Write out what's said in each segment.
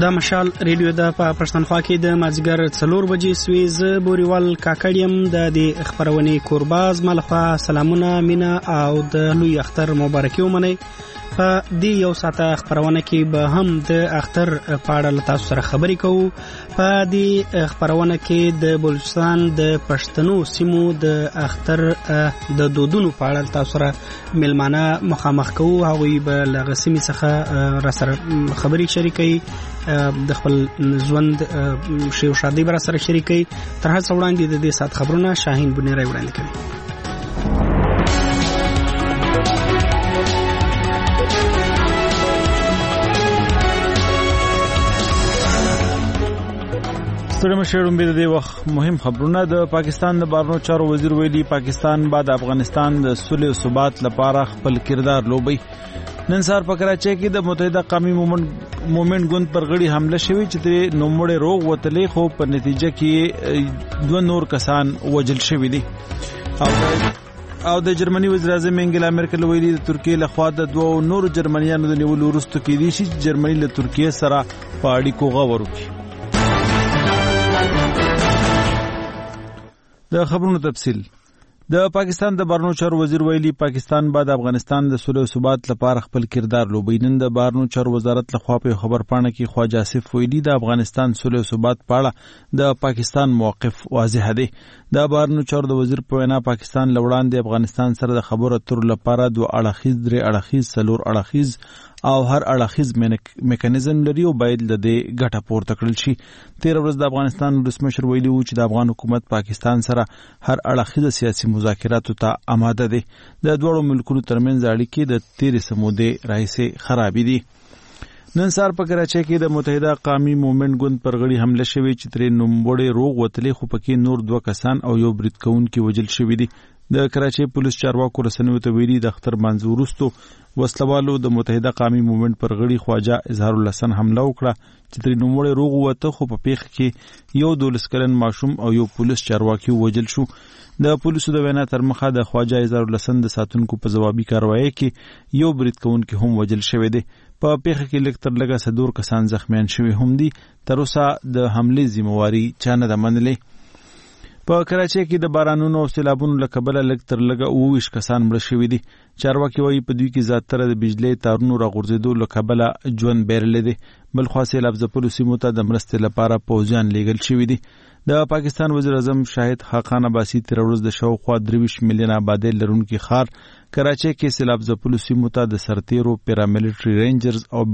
دا مشال ریډیو د پښتونخوا کې د مازیګر 4 بجې سوي ز بوريوال کاکړیم د دې خبرونې کورباز ملخوا سلامونه مینا او د لوی اختر مبارکي ومني. په دې یو ساعته خبرونه کې به هم د اختر په اړه تاسو سره خبرې کوو. په دې خبرونه کې د بلوچستان د پښتنو سیمو د اختر د دودونو په اړه تاسو سره ملمانه مخامخ کوو. هغه به لغه سیمې څخه را سره خبرې شریکي د خپل ژوند شی او شادي بر سره شریکي. تر هڅه وړاندې د دې سات خبرونه شاهین بنيري وړاندې کوي. ستړي شهرون به د وخت مهم خبرونه. د پاکستان د بهرنیو چارو وزیر ویلي پاکستان بعد افغانستان د صلح او ثبات لپاره خپل کردار لوبي. نن سهار په کراچۍ کې د متحده قومي مومنت ګوند پر غړي حمله شوې چې د نوموړي روغ وتلې خو په نتیجه کې 2 نور کسان وژل شوي دي. او د جرمني وزیر اعظم انګلا مرکل ویلي د ترکیه له خوا د 2 نور جرمنیانو د نیولو وروسته کې دي چې جرمني له ترکیه سره په اړیکو غور وکړي. د خبرونو تفصیل. د پاکستان د بهرنیو چارو وزیر ویلي پاکستان بعد افغانستان د صلح او ثبات لپاره خپل کردار لوبي. نن د بهرنیو چارو وزارت لخوا په خبر پاڼه کې خواجه آصف ویلي د افغانستان صلح او ثبات په اړه د پاکستان موقف واضح دی. د بهرنیو چارو د وزیر په وینا پاکستان لوړاندې افغانستان سره د خبرو اترو لپاره 2 اړخیز 3 اړخیز 4 اړخیز او هر اړخیز میکانیزم لري او باید له دې ګټه پورته کړل شي. 13 ورځ د افغانستان ولسمشر ویلي و چې د افغان حکومت پاکستان سره هر اړخیز سیاسي مذاکراتو ته آماده دی. د دوه ملکونو ترمنځ اړیکې د 13 سمودې راهیسې خراب دي. نن سهار په کراچۍ کې د متحده قومي مومنت ګوند پر غړي حمله شوې چې ترې نوموړي روغ وتلې خو پکې نور 2 کسان او یو برید کوونکی وژل شوي دي. د کراچۍ پولیس چارواکو رسنیو ته ویلي د اختر منځ وروسته وسلوالو د متحده قومي مومنت پر غړي خواجه اظهار الحسن حمله وکړه چې ترې نوموړي روغ وته خو په پیښه کې یو 12 کلن ماشوم او یو پولیس چارواکي وژل شو. د پولیسو د وینا تر مخه د خواجه اظهار الحسن د ساتونکو په ځوابي کاروایی کې یو برید کوونکی هم وژل شوی دی. په پیښه کې لږ تر لږه 4 کسان زخمیان شوي هم دي. تر اوسه د حملې ذمہواری چا نه ده منلې. په کراچۍ کې د بارانونو او سیلابونو له کبله لږ تر لږه 29 کسان مړه شوي دي. چارواکي وایي په دوی کې زیاتره د بجلی تارونو راغورځېدو له کبله ژوند بیرلی دی. بل خوا سیلاب ځپلو سیمو ته د مرستې لپاره پوځیان لیږل شوي دي. د پاکستان وزیر اعظم شاهد خاقان عباسي 13 ورځ د شاوخوا 23 میلیون آبادۍ لرونکي ښار کراچۍ کې سیلاب ځپلو سیمو ته د سرتیرو پیراملیټري رینجرز او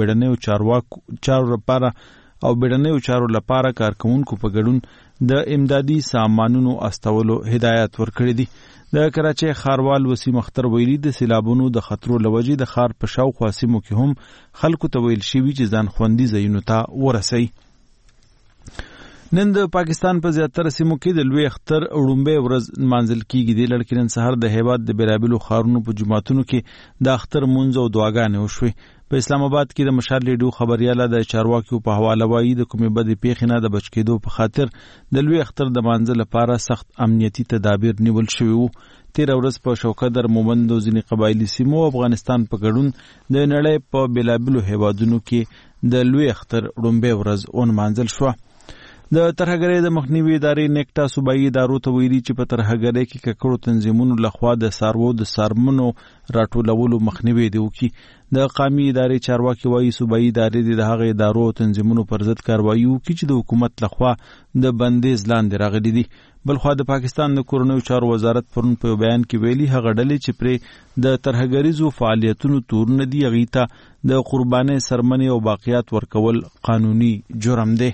بیړنیو چارو لپاره کارکونکو په ګډون د امدادي سامانونو استولو هدایت ورکړي دي. د کراچۍ ښاروال وسیم اختر ویلي د سیلابونو د خطرو لوجې د ښار په شاوخوا سیمو کې هم خلکو ته ویل شوي چې ځان خوندي ځایونو ته ورسئ. نن د پاکستان په زیاتره سیمو کې د لوی اختر وړومبۍ ورځ نمانځل کیږي. د لړ کې نن سهار د هیواد د بیلابیلو ښارونو په جوماتونو کې د اختر مونځ او دعاګانې وشوې. په اسلام آباد کې د مشال ریډیو خبرياله د چارواکیو په حواله وایي د کومې بدې پیښې نه د بچ کېدو په خاطر د لوی اختر د مانځه لپاره سخت امنیتي تدابیر نیول شوي وو. 13 ورځ په شوکدر مومند او ځینې قبایلي سیمو افغانستان په ګډون د نړۍ په بیلابیلو هیوادونو کې د لوی اختر وړومبۍ ورځ ونمانځل شوه. د ترهګرۍ د مخنیوي ادارې نیکټا صوبایي ادارو ته ویلي چې په ترهګرۍ کې ککړو تنظیمونو لخوا د څاروو د څارمنو راټولولو مخنیوي دی وکړي. د قومي ادارې چارواکي وایي صوبایي ادارې د هغه ادارو او تنظیمونو پر ضد کاروایي وکړي چې د حکومت لخوا د بندیز لاندې راغلي دي. بلخوا د پاکستان د کورنیو چارو وزارت پرون په بیان کې ویلي هغه ډلې چې پرې د ترهګریزو فعالیتونو تورونه دي هغې ته د قربانۍ سرمنې او باقیات ورکول قانوني جرم دی.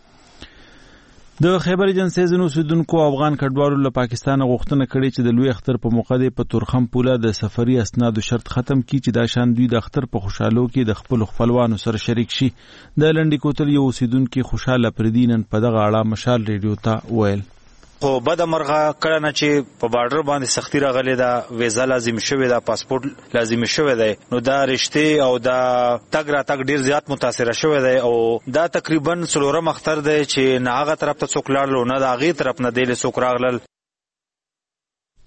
د خیبر ایجنسۍ ځینو اوسیدونکو افغان کډوالو له پاکستان غوښتنه کړې چې د لوی اختر په موقع د په تورخم پوله د سفري اسنادو شرط ختم کړي چې دا شان دوی د اختر په خوشحالو کې د خپل خپلوانو سره شریک شي. د لنډي کوتل یو اوسیدونکو خوشاله پردینن په دغه اړه مشال ریډیو ته ویل خو بد مرغه کړه نه چې په بارډر باندې سختی راغلي دا ویزا لازم شوی دا پاسپورت لازم شوی دی نو دا رشته او دا تګ را تګ ډیر زیات متاثر شوی دی او دا تقریبا څلورم اختر دی چې نه هغه طرف ته څوک لاړل نه دا هغه طرف نه دی له څوک راغلل.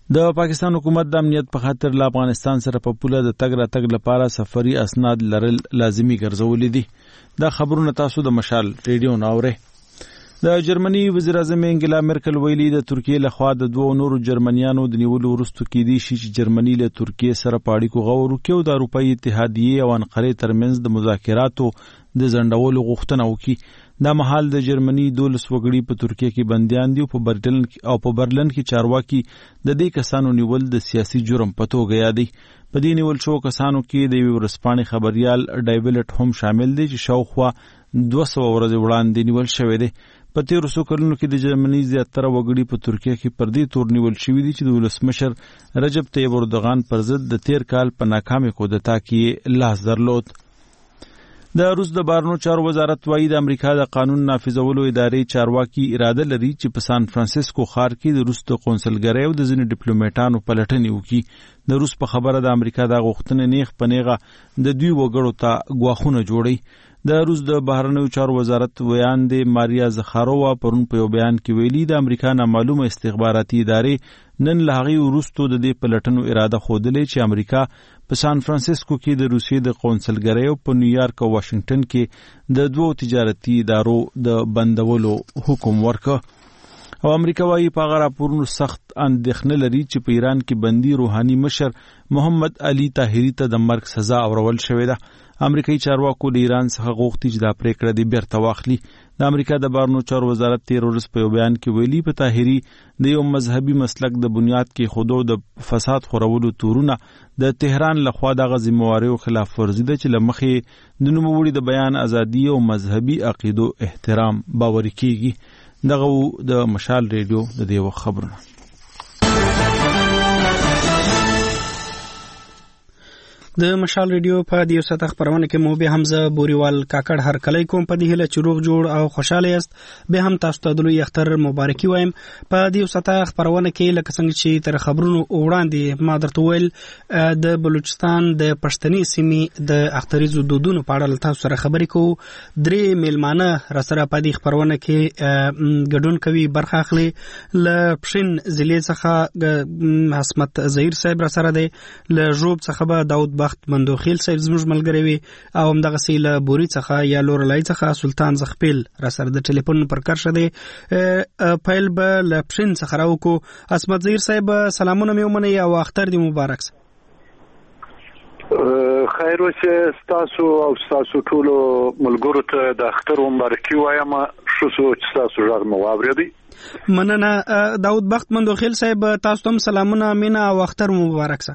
د پاکستان حکومت د امنیت په خاطر له افغانستان سره په پوله د تګ راتګ لپاره سفري اسناد لرل لازمي ګرځولي دي. دا خبرونه تاسو د مشال ریډیو ناوره. د جرمني وزیر اعظم انګلا مرکل ویلي د ترکیې لخوا د دوه نورو جرمنیانو د نیولو وروسته کې دي چې جرمني له ترکیې سره په اړیکو غور وکړي او د اروپایي اتحادیې او انقرې ترمنځ د مذاکراتو د ځنډولو غوښتنه وکړي. دا مهال د جرمني 12 وګړي په ترکیه کې بنديان دي او په برلن کې چارواکي د دې کسانو نیول د سیاسي جرم په توګه یادي. په دې نیول شو کسانو کې د ورسپانې خبريال ډایویلټ هم شامل دي چې شاوخوا 200 ورځې وړاندې نیول شوی دی. په تیرو څو کلونو کې د جرمني زیاتره وګړي په ترکیه کې پر دې تور نیول شوي دي چې د ولسمشر رجب طیب اردوغان پر ضد د تیر کال په ناکامه کودتا کې لاس درلود. د روس د بهرنیو چارو وزارت وايي د امریکا د قانون نافذولو ادارې چارواکي اراده لري چې په سان فرانسیسکو ښار کې د روس د قونسلګرۍ او د ځینې ډیپلوماټانو پلټنې وکړي. د روس په خبره د امریکا د غوښتنې نیغ په نیغه د دوی وګړو ته ګواښونه جوړي. د روس د بهرنیو چارو وزارت ویاندې ماریا زخارووا پرون په یو بیان کې ویلي د امریکا نامعلومه استخباراتي ادارې نن له هغې وروسته د دې پلټنو اراده ښودلې چې امریکا په سان فرانسیسکو کې د روسیې د قونسلګرۍ او په نیویارک او واشنگټن کې د دوو تجارتي ادارو د بندولو حکم ورکړ. او امریکا وايي په هغه راپورونو سخت اندېښنه لري چې په ایران کې بندي روحاني مشر محمد علي طاهري ته د مرګ سزا اورول شوې ده. امریکایي چارواکو له ایران څخه غوښتي چې دا پریکړه دې بیرته واخلي. د امریکا د بهرنیو چارو وزارت تیر ورځ په یو بیان کې ویلي په طاهري د یو مذهبي مسلک د بنیاد کې خودو د فساد خورولو تورونه د تهران لخوا دغه ذمہواریو خلاف ورزي ده چې له مخې د نوموړي د بیان ازادي او مذهبي عقیدو احترام باوري کیږي. دغه د مشال ریډیو د دې وخت خبرونه. د مشال ریډیو په دیو ساته خبرونه کې مو به حمزه بوریوال کاکړ هر کلی کوم په دې هله چروغ جوړ او خوشاله است. به هم تاسو ته د لوی اختر مبارکي وایم. په دیو ساته خبرونه کې لکه څنګه چې تر خبرونو وړاندې ما درته ویل د بلوچستان د پښتني سیمې د اختریزو دودونو په اړه تاسو سره خبرې کوو. درې میلمانه را سره په دې خبرونه کې ګډون کوي برخه اخلي. ل پښین ضلع څخه حسمت ظهیر صاحب را سره دی. ل جوب څخه به داود مندوخیل صاحب زموږ ملګری وي او همدغه سیله بوري څخه یا لورلای څخه سلطان زخپیل را سره د ټلیفون پر کرشه دی. پایل به لپشن څخه راوکو. اسمت ظهیر صاحب سلامونه مې ومنئ او اختر دې مبارک سه. خیر وشه تاسو او تاسو ټول ملګرو ته د اختر مبارکي وایم. شوسو چې تاسو ژغ مو واورېدی. مننه داود بخت مندوخیل صاحب تاسو ته سلامونه مینا او اختر مبارک سه.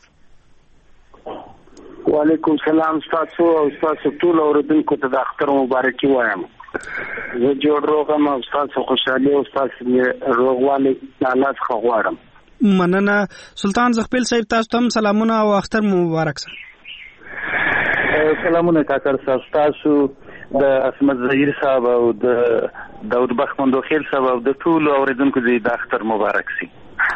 وعلیکم سلام تاسو او تاسو ټول اوریدونکو ته د اختر مبارکي وایم. زه جوړ روغم او تاسو خوشاله او تاسو روغوالی الله څخه غواړم. مننه سلطان زخپیل صاحب تاسو ته سلامونه او اختر مبارک سه. سلامونه کاکر صاحب تاسو د اسمت ظهیر صاحب او د داود بخت مندوخیل صاحب او د ټول اوریدونکو د اختر مبارک سي.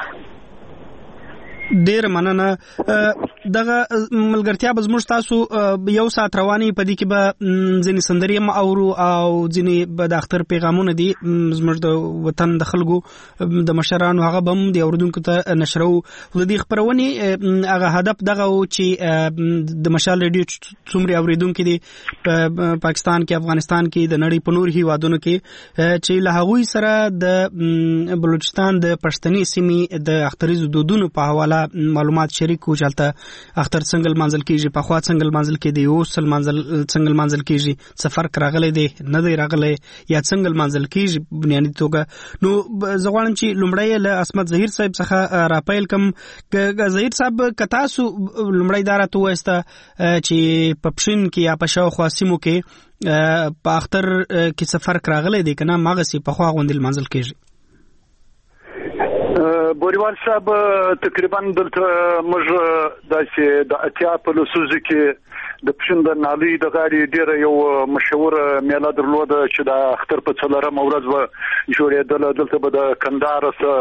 ډیر مننه. دغه ملګرتیا به زموږ تاسو یو ساعت رواني په دې کې به ځینې سندرې هم اورو او ځینې به د اختر پیغامونه دي زموږ د وطن د خلکو د مشرانو هغه به هم د اوریدونکو ته نشرو. د دې خبرونې هغه هدف دغه و چې د مشال ریډیو څومره اوریدونکو دي په پاکستان کې افغانستان کې د نړۍ په نور هیوادونو کې چې له هغوی سره د بلوچستان د پښتني سیمې د اختریزو دودونو په حواله معلومات شریک کو. چلته اختر څنګه منځل کیږي په خوا څنګه منځل کې دی او څنګه منځل کیږي سفر راغلی دی نه دی راغلی یا څنګه منځل کیږي بنیادی توګه. نو زغوانم چې لومړی له اسمت ظهیر صاحب څخه راپیل کم. ظهیر صاحب کتاسو لومړی دارته وسته چې په پښین کې یا په شاوخوا سیمو کې په اختر کې سفر راغلی دی کنه ماغسی په خوا غوندل منځل کیږي. بوریوال صاحب تقریبا دلته موږ داسې د اتیا په لسوزو کې د پښین د نالي د غاړې ډیره یو مشهور میله درلوده چې د اختر په څلورم ورځ و جوړېدله. دلته به د کندهار سره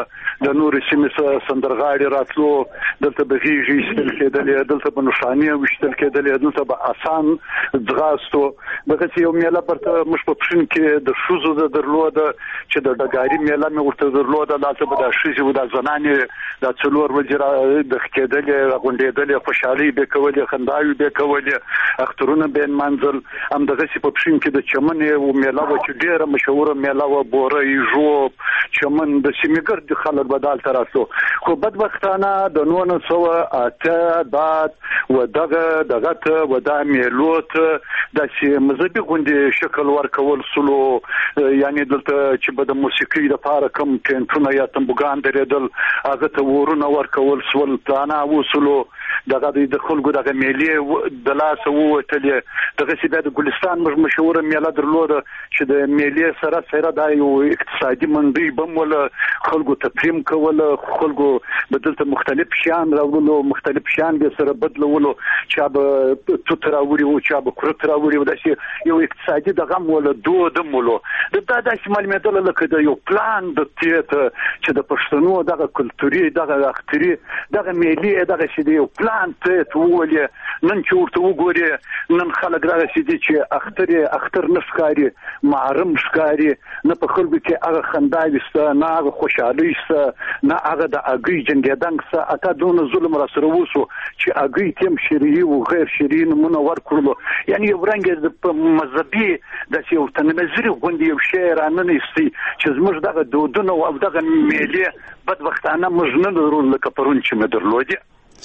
د نور سیمې سندرغاړي راتلو دلته به غیږي ایستل کېدلې دلته به نښانې ویشتل کېدلې دلته به آسان ځغاستو دغه یو میله برته موږ په پښین کې د ښځو د درلوده چې د ډګاري میله مې ورته درلوده دلته به د ښځې و د زنانې د څلور ورځې د کېدلې غونډېدلې خوشحالي به کولې خنداوي به کولې اخترونه به منځل هم دغه په پښین کې د چمن او میله و چې ډیره مشهوره میله و بورې ژوب چمن د سیمګر د خلک بدال تراسو خو بدبختانه د 1908 بعد و دغه و د میلوت د مذهبي غونډې شکل ورکول سلو یعنی دلته چې به د موسیقي لپاره کوم ټینټونه یا تنبوګان درېدل هغه ته ورونه ورکول سول پلانه وسلو دغه د خلکو دغه میلې د لاس ووتلې دغه چې د ګلستان مشهوره میله درلوده چې د میلې سره دا یو اقتصادي منډي بمول خلکو تفهیم کول خلکو بدلته مختلف شیان راوړلو مختلف شیان به سره بدلولو چې به توت راوړي او چې به کرت راوړي او داسې یو اقتصادي دغه مول دود مولو دا داسې معلوماتله لکه د یو پلان د تیت چې د پښتنو دغه کلتوري دغه اختري دغه میلې دغه چې یو پلان تیت ولې نن چې ورته وګوري نن خلک راغلي دي چې اختر نفکاري محرم ښکاري نه په خلکو کې هغه خنداويسته نه هغه خوشحالي سته نه هغه د اګي جنګیدنګ سته اته دونه ظلم را سره وسو چې اګي تیم شرعي او غیر شرعي نمونه ورکړلو یعنی یو رنګ د مذهبي د یو تنظیمي غونډې یو شی راننېستي چې زموږ دغه دودونه او دغه میلې بدبختانه موږ نه لرو لکه پرون چې مې درلودې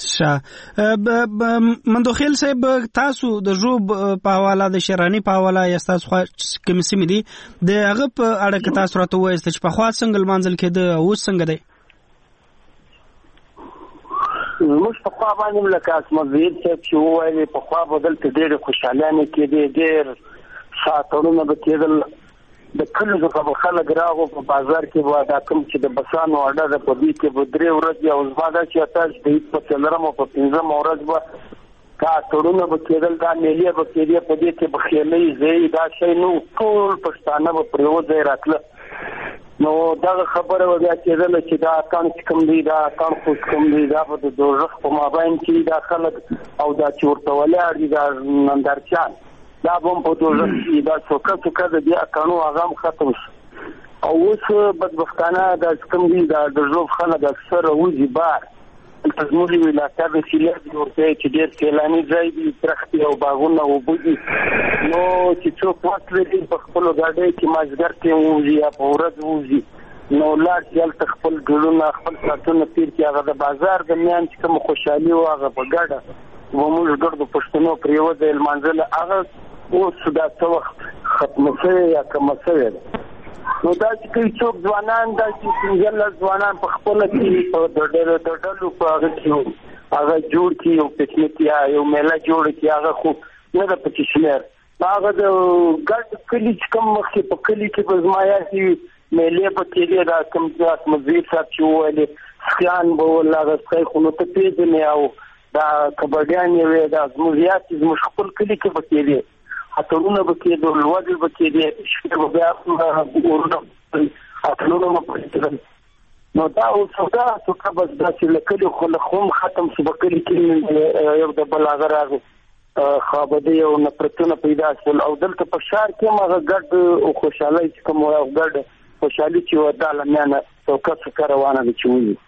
مندوخیل صاحب تاسو د ژوب په حواله د شرانی په حواله یا تاسو کوم سیمه دي د هغه په اړه کې تاسو راته وایئ چې په خوا څنګه منځل کېده او څنګه دی موږ په خوا باندې لکه اسمزید چې وایي په خوا بدل ته ډېر خوشالانه کې ډېر ساتلونه به کېدل د کله څخه خلک راغو په بازار کې و دا کوم چې د بسانو اډه د پدې کې به درې ورځې او زما چې تاسو د په څلرم او په پنځم ورځ به کا تړونه به کېدل دا میلې به کېدې په دې کې بخیلې زی دا شی نو ټول پښتانه به پروځي راتله نو دا خبره وځي کېدل چې دا کان کوم دی دا کان کوم دی دا په دوزخ په مابین کې دا خلک او دا چې ورته ولاړ دي دا نندارچان دا بم په دوزخ کې دا څوکه د بیا قانون اعظم ختم او اوس بدبختانه دا کوم دی دا د ژوب خلک اکثر وځي بار تزموري ولایت د سیلاب ورته چې ډېر کلاني ځای دي ترختي او باغونه او بوجي نو چې څوک واسره په خپل غاډه کې مازګر کې وځي یا په ورځ وځي نو لا چې خپل ګلونه خپل ساتونه تیر کې هغه د بازار د میان چې کوم خوشحالي او هغه په ګډه وموږ ګرځو پښتنو پریوځي المنزل هغه او صدا څو ختم شوی یا کوم څه نو دا چې څوک ځوانان دا چې څنګه ځوانان په خپل کې په ډېرو په هغه کې هغه جوړ کی او پکنیک یا یو میله جوړ کی هغه خو نه د پکشمیر هغه د ګډ کلی کوم مخې په کلی کې بزمایا چې میله په کې دا کوم ځات مزید صاحب چې وایي خیان به ولاغه ځای خو نو ته پیژنې او دا کبډیان یې دا زموږیات زموږ خپل کلی کې په کې اتلونه بکې د لوړ بکې د شپږ بیا ورونه اتلونه مپړل نو دا او څنګه څه بس دا چې لکه خلخوم ختم شو بکې کې یو د بلاغه راغی خابده یو نفرتونه پیدا شول او دلته په شهر کې ما ګډ او خوشاله چې کوم او ګډ خوشالي چې وداله نه څوکه روانه دي چې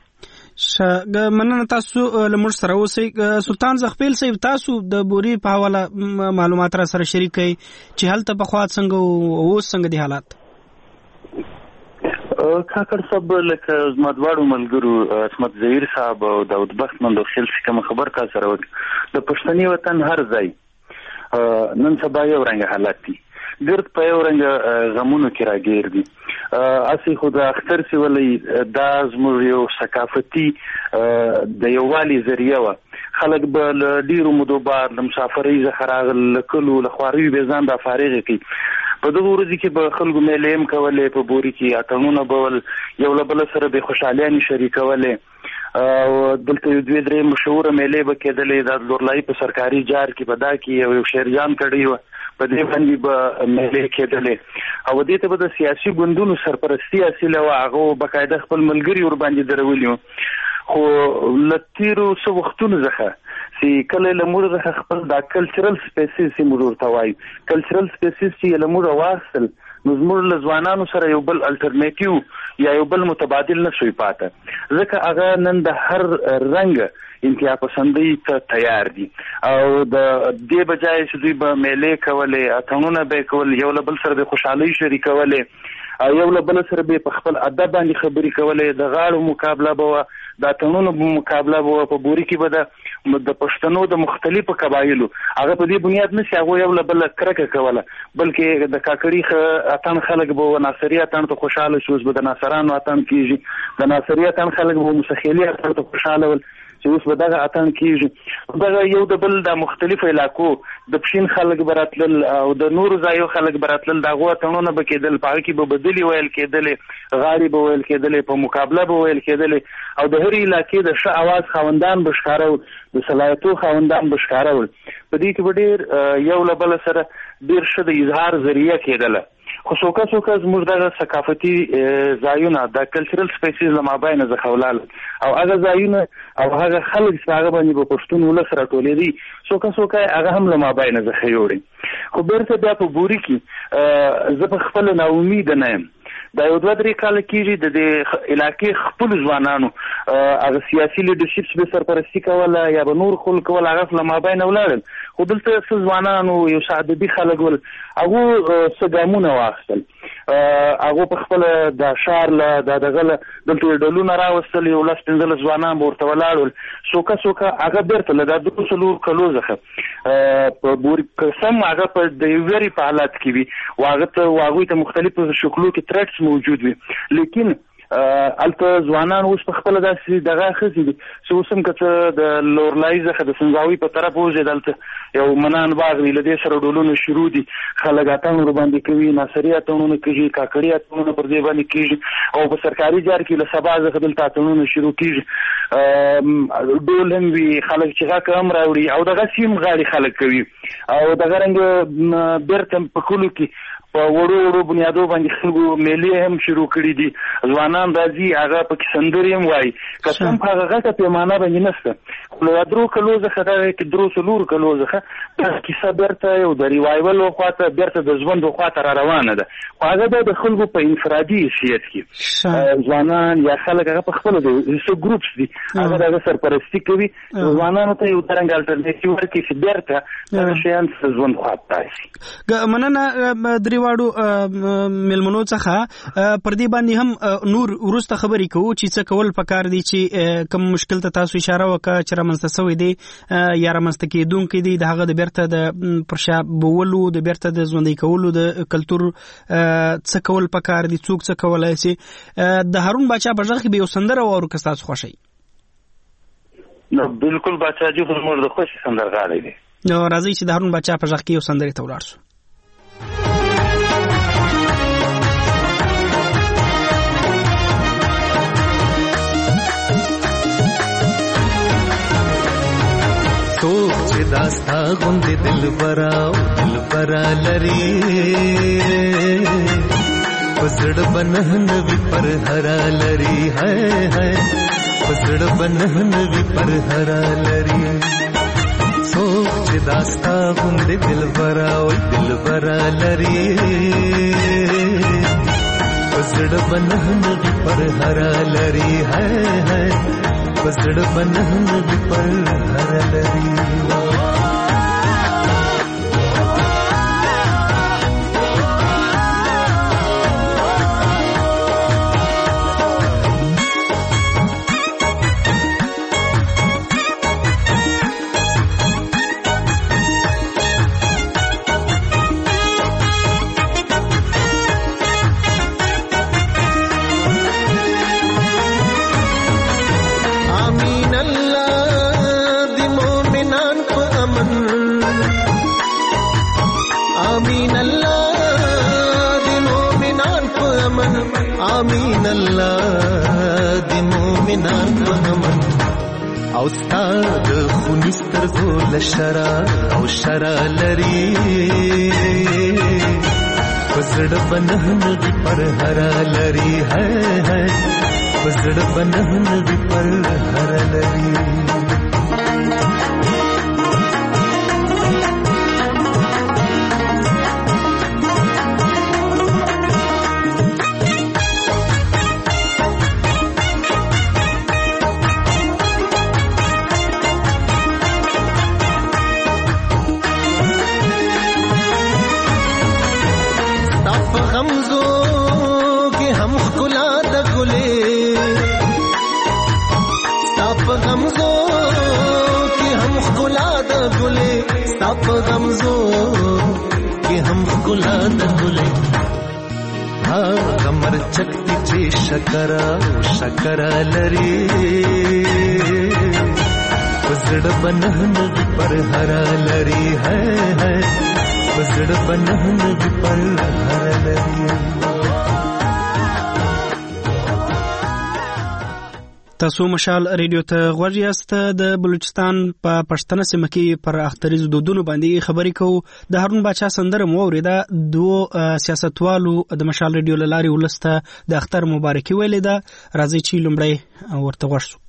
مننه تاسو لمر سره اوسئ سلطان زغپیل صاحب تاسو د بوري په حواله معلومات را سره شریک کړئ چې هلته په خوا څنګه او څنګه دي حالات کاکړ صاحب لکه زمادواړو ملګرو اسمت ظهیر صاحب او داود بخت مندوخیل کوم خبر کا سره د پښتني وطن هر ځای نن سبا یو رنګ حالات دي ګرد په یو رنګ غمونو کې راګیر دي اسی خو د اختر سی ولې دا زموږ یو ثقافتي د یووالي ذریعہ و خلک به ډیرو مودو بعد د مسافرۍ زخراغ لکلو لخواري به ځان د فارغ کی په دغه ورځ کې به خلکو میلیم کولې په بوري کې اتمونه بول یو بل سره به خوشاليانه شریکولې دلته 2-3 مشهور میلې به کېدلې د لورلای په سرکاري جار کې بدا کې یو شیرجان کړی و په دې باندې به میلې کېدلې او دې ته به د سیاسي ګوندونو سرپرستی حاصل او هغه بقاعده خپل ملګری ور باندې درولي خو لتیرو سو وختونو ځخه چې کله لموږ خپل د کلچرل سپیسیس موږ ورته وایو کلچرل سپیسیس چې لموږ واصل نو زموږ له ځوانانو سره یو بل الټرنیټیو یا یو بل متبادل نه شوی پاته ځکه هغه نن د هر رنګ انتها پسندۍ ته تیار دي او د دې بجای چې دوی به میلې کولې اتڼونه به کول یو له بل سره د خوشحالۍ شریکولې او یو له بل سره به په خپل ادب باندې خبرې کولې د غاړو مقابله به د اتڼونو مقابله به په بوري کې به د پښتنو د مختلفو قبایلو هغه په دې بنیاد نشي هغه یو له بل کرکه کوله بلکې د کاکړي اتڼ خلک به ناصري اتڼ ته خوشاله شو به د ناصرانو اتڼ کیږي د ناصري اتڼ خلک به مسخیلي اتڼ ته خوشاله ول چې اوس به دغه اتڼ کیږي دغه یو د بل د مختلفو علاقو د پښین خلک براتل او د نورو ځایو خلک براتل دغه اتڼونه به کېدل په هغه کې به بدلی ویل کېدلې غاړي به ویل کېدلې په مقابله به ویل کېدلې او د هر علاقې د ښه اواز خاوندان به ښکارول د صلاحیتو خاوندان به ښکارول په دې کې به ډېر یو له بل سره ډېر ښه د اظهار ذریعه کېدله خو څوکه زموږ دغه ثقافتي ځایونه د کلچرل سپیسیز له مابین څخه ولاړل او هغه ځایونه او هغه خلک چې هغه باندې په پښتون ولس راټولېدي څوکه هغه هم له مابین څخه یوړي خو بیرته بیا په بوري کې زه په خپل ناامید نه یم دا یو 2-3 کال کېږي د دې علاقې خپل ځوانانو هغه سیاسي لیډرشپ به سرپرستی کوله یا به نور خلک کول هغه له مابین ولاړل خو دلته څه ځوانانو یو سعادتي خلک ول هغه څه ګامونه واخیستل هغه په خپل د شار له دغه دلته ډلونه راوستل یو 15 ځوانان ورته ولاړل څوکه هغه بیرته له د 2 کلو څخه په بوري قسم هغه په د ویری په حالت کې وي واغه ته مختلفو شکلو کې ترټس موجود وي لیکن الته ځوانان اوس په خپل داسې دغه خزي دي چې اوس هم کته د لورلای څخه د سنځاوي په طرف وځي دلته یو منان باغ ویل دي سره ډولونه شروع دي خلک اتانو ور باندې کوي ناصري اتانو کوي کاکړي اتانو پر دې باندې کوي او په سرکاري جار کې له سبا څخه دلته اتانو شروع کیږي ډولن وی خلک چې هغه کم راوړي او دغه سیم غاړي خلک کوي او دغه رنګ بیرته په کولو کې په وړو بنیادو باندې خلکو میلې هم شروع کړې دي ځوانان راځي هغه په سندري هم وایي قسم هغه غټه پیمانه باندې نشته خو له 3 کلو څخه دا کې 3 کلو څخه د کیسه بیرته یو د ریوایول خواته بیرته د ژوند خواته را روانه ده خو هغه د خلکو په انفرادي حیثیت کې ځوانان یا خلک هغه په خپل د ګروپس دي هغه د سرپرستی کوي ځوانانو ته یو ترنګ الټرنیټیو ورکړي چې بیرته د شیان ژوند خواته راشي مننه واړو ملمنو څخه پر دې باندې هم نور ورسته خبرې کوو چې څه کول پکار دي چې کوم مشکل ته تاسو اشاره وکړه چې رامنځته شوی دی یا رامنځته کېدونکي دي د هغه د بیرته د پرشا بولو د بیرته د ژوندۍ کولو د کلتور څه کول پکار دي څوک څه کولای شي د هارون باچا په ځخ کې به سندره او که تاسو خوشي نو بالکل باچا جی خو موږ د خوش سندرغاړي دي نو راځي چې د هارون باچا په ځخ کې یو سندره ته ولاړ شو सोच दास्ता गुंदे दिल बरा लरी पसड़ बनहन भी पर हरा लरी है पसड़ बनहन भी पर हरा लरी सोच दास्ता गुंदे दिल बरा लरी पसड़ बनहन भी पर हरा लरी है पसड़ बनहन भी पर हरा लरी आमीन अल्लाह दी اطمینان په امن او ستا د خوني سترګو له شرا او شرا لري پزړ بنهن دی پر هر لري ہے پزړ بنهن دی پر هر لري आप गमजो कि हम गुला द गुले हाँ कमर चकती चे शकरा शकरा लरी पजड़ बनहन पर हरा लरी है पजड़ बनहन पर हरा लरी تاسو مشال ریډیو ته غوږ یاست. د بلوچستان په پښتنه سیمه کې پر اختریز دودونو باندې خبرې کوو. د هارون باچا سندره مو اوریده. دوه سیاستوالو د مشال ریډیو لاري ولسته د اختر مبارکي ویلې ده. راځي چې لومړی ورته غوږ شو.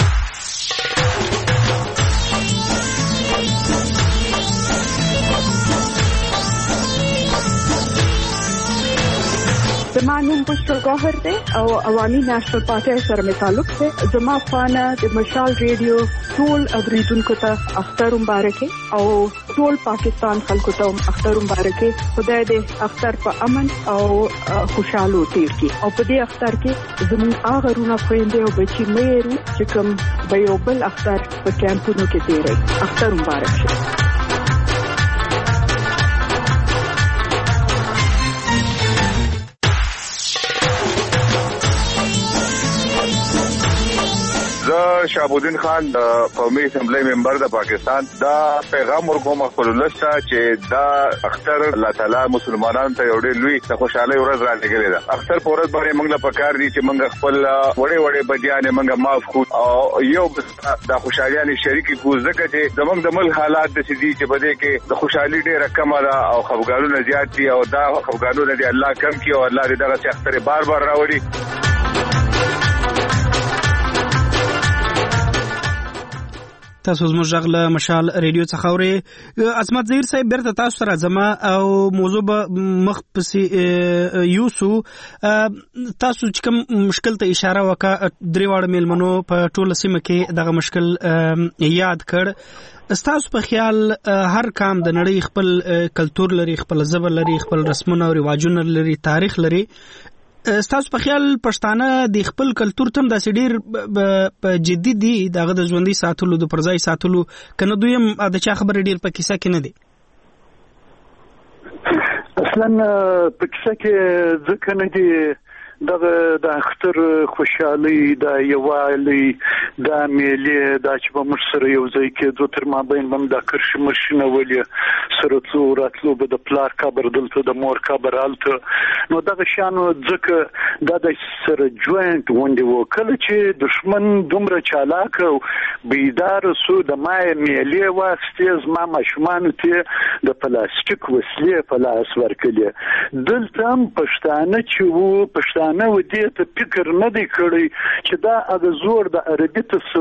زما نوم بشرا گوهر دی او عوامي نېشنل پارټي سره مې تعلق دی. زما خانه د مشال ریډیو ټول اوریدونکو ته اختر مبارک او ټول پاکستان خلکو ته اختر مبارک. خدای دې اختر په امن او خوشاله تیر کړي او په دې اختر کې زموږ هغه رونه خويندې او بچي مېرو چې کوم به یو بل اختر په کیمپونو کې تیري. اختر مبارک شه. شهابالدین خان د قومي اسمبلی ممبر د پاکستان دا پیغام ورکوم خپل لسته چې دا اختر الله تعالی مسلمانانو ته یو ډېر لوی د خوشحالۍ ورځ راځي ده. اختر په ورځ باندې موږ له پکار دي چې موږ خپل وړې وړې بدیانې موږ معاف کړو او یو د خوشحالۍ شریک کو ځکه چې زموږ د ملک حالات د سدي چې بده کې د خوشحالۍ ډېر کم ده او خفګانونه زیات دي او دا خفګانونه دي الله کم کړي او الله دې دغه اختر بار بار راوړي. تاسو زموږ غږ مشال ریډیو څخه اورئ. عظمت ظهیر صاحب بیرته تاسو سره زما او موضوع به مخ پسې یوسو. تاسو چې کوم مشکل ته اشاره وکړه درې واړه میلمنو په ټوله سیمه کې دغه مشکل یاد کړ. ستاسو په خیال هر قوم د نړۍ خپل کلتور لري، خپل ژبه لري، خپل رسمونه او رواجونه لري، تاریخ لري. ستاسو په خیال پښتانه د خپل کلتور تم داسې ډیر په جدي دي دغه د ژوندۍ ساتلو د پرځای ساتلو کنه دوی د چا خبره ډیر په کیسه کې نه دي؟ اصلا په کیسه کې ځکه نه دي. دغه د اختر خوشحالي د یووالي د میلې د چې په مر سره یو ځای کې دوه تر مابین باندې د کرشمشنه ولې سره څو راتلو به د پلار قبر دلته د مور قبر الته نو دغه شانو ځکه د سره جوینټ وندې وکړه چې دشمن دومره چالاک او بیدار سو د مای میلې واسطه زما ماشومان ته د پلاستیک وسلې په لاس ورکړي. دلته هم پښتانه چې وو پښتانه نه و دې ته فکر نه دی کړی چې دا د زور د عربي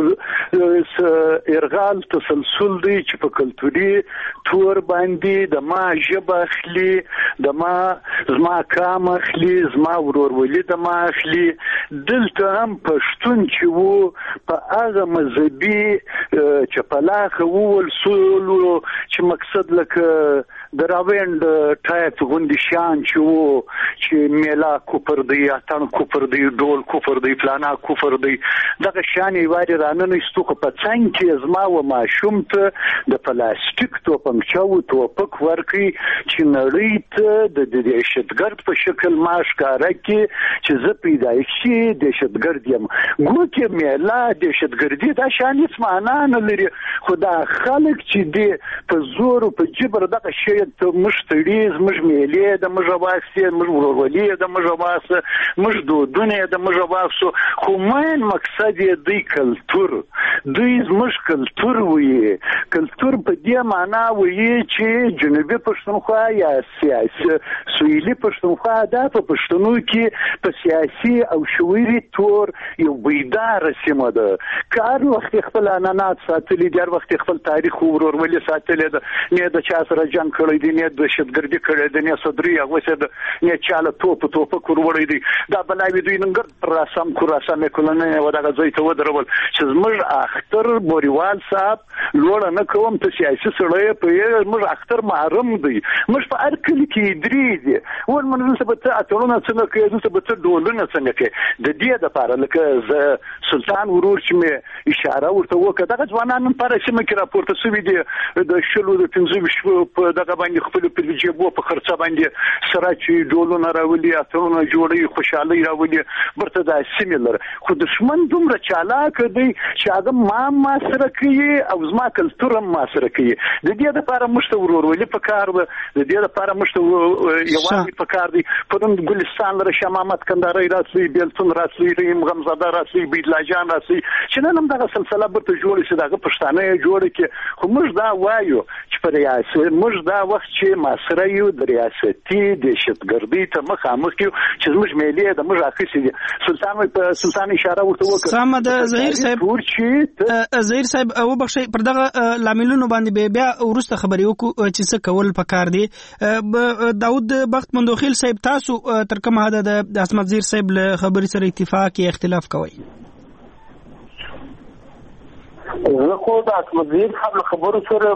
ارغال تسلسل دی چې په کلتوري تور باندې د ما ژبه اخلي، د ما زما کام اخلي، زما ورورولي د ما اخلي. دلته هم پښتون چې وو په هغه مذهبي چپلاخه وول سولو چې مقصد لکه د راوند ټایپ غوندي شان چې وو چې میلا کوپر دی، اتن کوپر دی، ډول کوپر دی، فلانا کوپر دی، دغه شان یې واري رانه استوخه په څنګه کې زما و ماشوم ته د پلاستیک توپنچو توپک ورکي چې نړۍ ته د دهشتګرد په شکل ماشکاره کې چې زه پیدایشي دهشتګرد یم. ګوکه میلا دهشتګردي دا شان هیڅ معنا نه لري. خدا خلک چې دی په زور او په جبر دغه شی ته مشتړي زموږ میلې د مجواسي زموږ ورولي د مجواسه موږ دودونه د مجواسو خو مین مقصد یې دی کلتور دوی زموږ کلتور وي کلتور په دې معنا وي چې جنوبي پښتونخوا یا سیاسي سویلي پښتونخوا د پښتنو کې په سیاسي او شعوري تور یو بیدار سیمه ده کار وخت خپل انانات ساتلي د وخت خپل تاریخ ورولي ساتلي ده نه د چا سره جنگ کړی دی نه د شتګردي کړی دی نه صدري هغه څه ده نه چاله توپ کور وړی دی دا بلای دوی نن ګر پر رسم کولنه وداغه ځای ته ودرول چې زموږ اختر بوريوال صاحب لوړ نه کوم ته سیاسي سړی په موږ اختر محرم دی موږ په هر کلی کې درې دي ول من څه به اتلونه څنګه کوي څه به ډولونه څنګه کوي د دې لپاره لکه سلطان ورور چې مې اشاره ورته وکړه دغه ځوانان پر سیمه کې راپورته شوی دي د شلو د 15 شپو په دغه باندې خپل په جيبو په خرڅه باندې سره چې ډولونه راولي اتلونه جوړي خوشحالي راولي برته د سیملر خو دشمن دومره چالاک دی چې هغه ما سره کوي او زما کلتور ما سره کوي د دې لپاره مشته ورولي په کار د دې لپاره مشته یوازې په کار دی پرون ګلستان لره شاه محمد کندهاري راسي بیلتون راسي ریم غمزاده راسي بیدلاجان راسي چې نن هم دغه سلسله برته جوړ شي دغه پښتانه جوړ کې خو موږ دا وایو چې پر ریاست موږ دا وخت چې ما سره یو د ریاستي د شتګردي ته مخامخ یو چې موږ ملي د موږ اخیسي سلطان اشاره ورته وکړه سم د ظهیر صاحب او بخښي پر دغه لاملونو باندې بیا ورسته خبرې وکړو چې څه کول پکار دي داود بخت مندوخیل صاحب تاسو تر کومه حد د عصمت زیر صاحب له خبرې سره اتفاق یا اختلاف کوي زه خو د عصمت زیر صاحب خبرو سره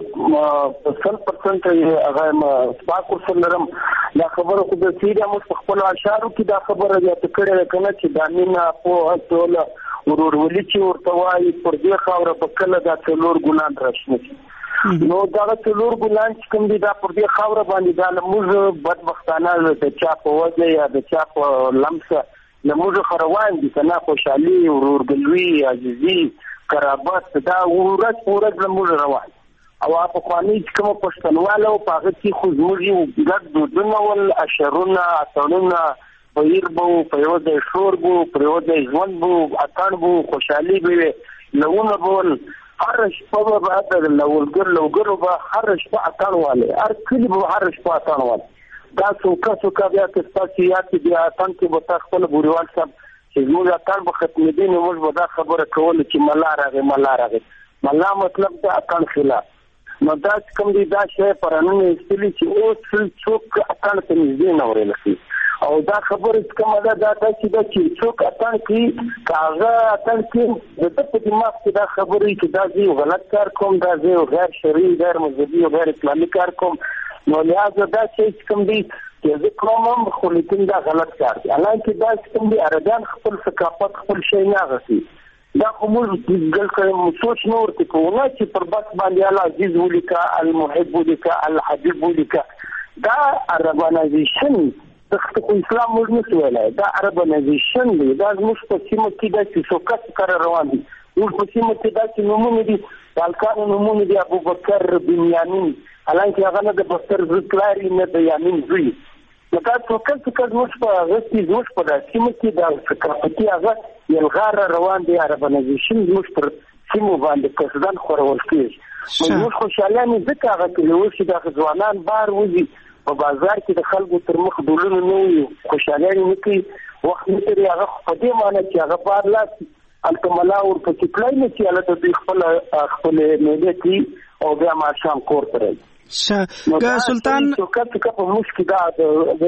100% هغه سپاکو سره لرم دا خبره خو د سیده مو خپل اشعارو کې دا خبره یا تکړه کنه چې دامینه په ټول ورولي چې ورته وایي پر دې خاوره په کله دا څلور ګلان راشنه نو دا څلور ګلان چې کوم دي دا پر دې خاوره باندې دا موږ بدبختانه د چا په وجه یا د چا په لمسه موږ خروان دي کنه خوشحالي ورورګلوي عزیزي قرابت دا ورځ موږ روان او په قانوني کوم پښتنوالو په هغه کې خو زموږ ګډ دودونه ول اشرونه اتلونه پيربو پيوده شوربو پيوده ژوندبو اتانبو خوشحالي به لونه بول هر شپه به د لوګر به هر شپه اتانواله هر کلی به هر شپه اتانواله دا څوک بیا تاسو یاد دي اتان کې به تاسو خپل بوريوال صاحب چې موږ اتان په ختمې دي نو موږ به دا خبره کول چې ملا راغی ملا مطلب د اتان خلاف نو دا کوم دي دا شی پرانه استلی چې او څوک اتان ته نږدې نه ورلسي او دا خبره کومه ده دا چې څوک اتان کې کاغه اتان کې د په دماغ کې دا خبره چې دا زی غلط کار کوم دا زی غیر شرعي غیر مذهبي غیر اسلامي کار کوم نو لہذا دا چې کوم دي چې کومم خو لیکن دا غلط کار دی حالانکه دا کوم دي عربان خپل ثقافت خپل شي نه غسي دا کومول ګل سوچ نور ته کوونه چې پر بس باندې العزیز ولیکا المحب ولیکا الحبیب ولیکا دا عربانایزیشن دغه اسلام موږ نه ویلای دا عربانایزیشن دی دا موږ په سیمه کې د څوکات کار روان دي موږ په سیمه کې دا چې نومونه دي بالکان نومونه دي ابو بکر بن یامین حالانکه هغه نه د بکر ذکراری نه د یامین زوی لکه څوکات موږ په غوښتي موږ په سیمه کې د ثقافتي هغه یلغار روان دي عربانایزیشن موږ پر سیمه باندې کسدان خورول کېږي موږ خوشاله نه ځکه هغه کې چې د ځوانان بار وځي په بازار کې د خلکو تر مخ دولونه نه وي خوشاله نه کوي وخت لري هغه په دې معنی چې هغه بار لاس الکملا او په کپلای نه چې هغه د خپل میډیا کې او بیا ما شام کور ترې سلطان په مشکل دا د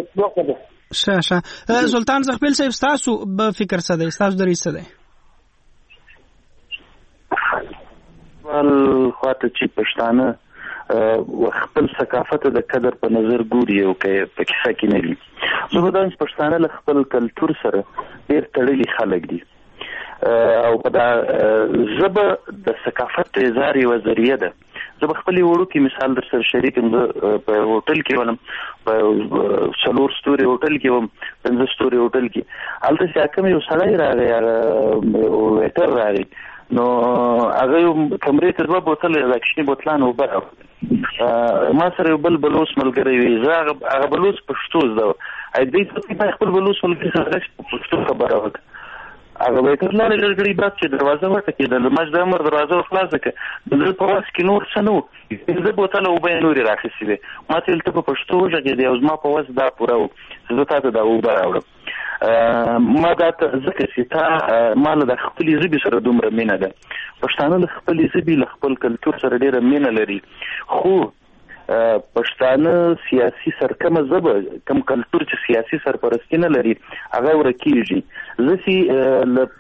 سلطان زغبیل صاحب تاسو په فکر څه دی تاسو درې څه دی خاطر چې پښتانه خپل ثقافت د قدر په نظر ګوري او کې په کیسه کې نه دي زه به د پښتانه له خپل کلتور سره ډېر تړلي خلک دي او په ژبه د ثقافت اظهار یو ذریعہ ده زه خپل وړو کې مثال در سره شریکم په هوټل کې ولم په څلور ستوري هوټل کې وم 5 ستوري هوټل کې البته چې کوم یو سړی راغی او ویټر راغی نو هغه کمرې ته 2 بوتل راکشنی بوتلان اوبه ما سره بل بلوس ملګری وي هغه بلوس پښتو زده اې دې په خپل بلوس ملګری سره پښتو خبره وکړه هغه به تر لاره لرګړي بعد چې دروازه وټکېده د مجد امر دروازه خلاصه کړه د په واس کې نور څه نو د بوتل اوبه نورې راخېستې دي ما ته دلته په پښتو وغږېدې او زما په واس دا پوره و زه تا ته دا اوبه راوړم ما دا ځکه چې تا ما له د خپلې ژبې سره دومره مینه ده پښتانه له خپلې ژبې له خپل کلتور سره ډېره مینه لري خو پښتانه سیاسي سرکمه ژبه کم کلتور چې سیاسي سرپرستی نه لري هغه ورکیږي زه چې له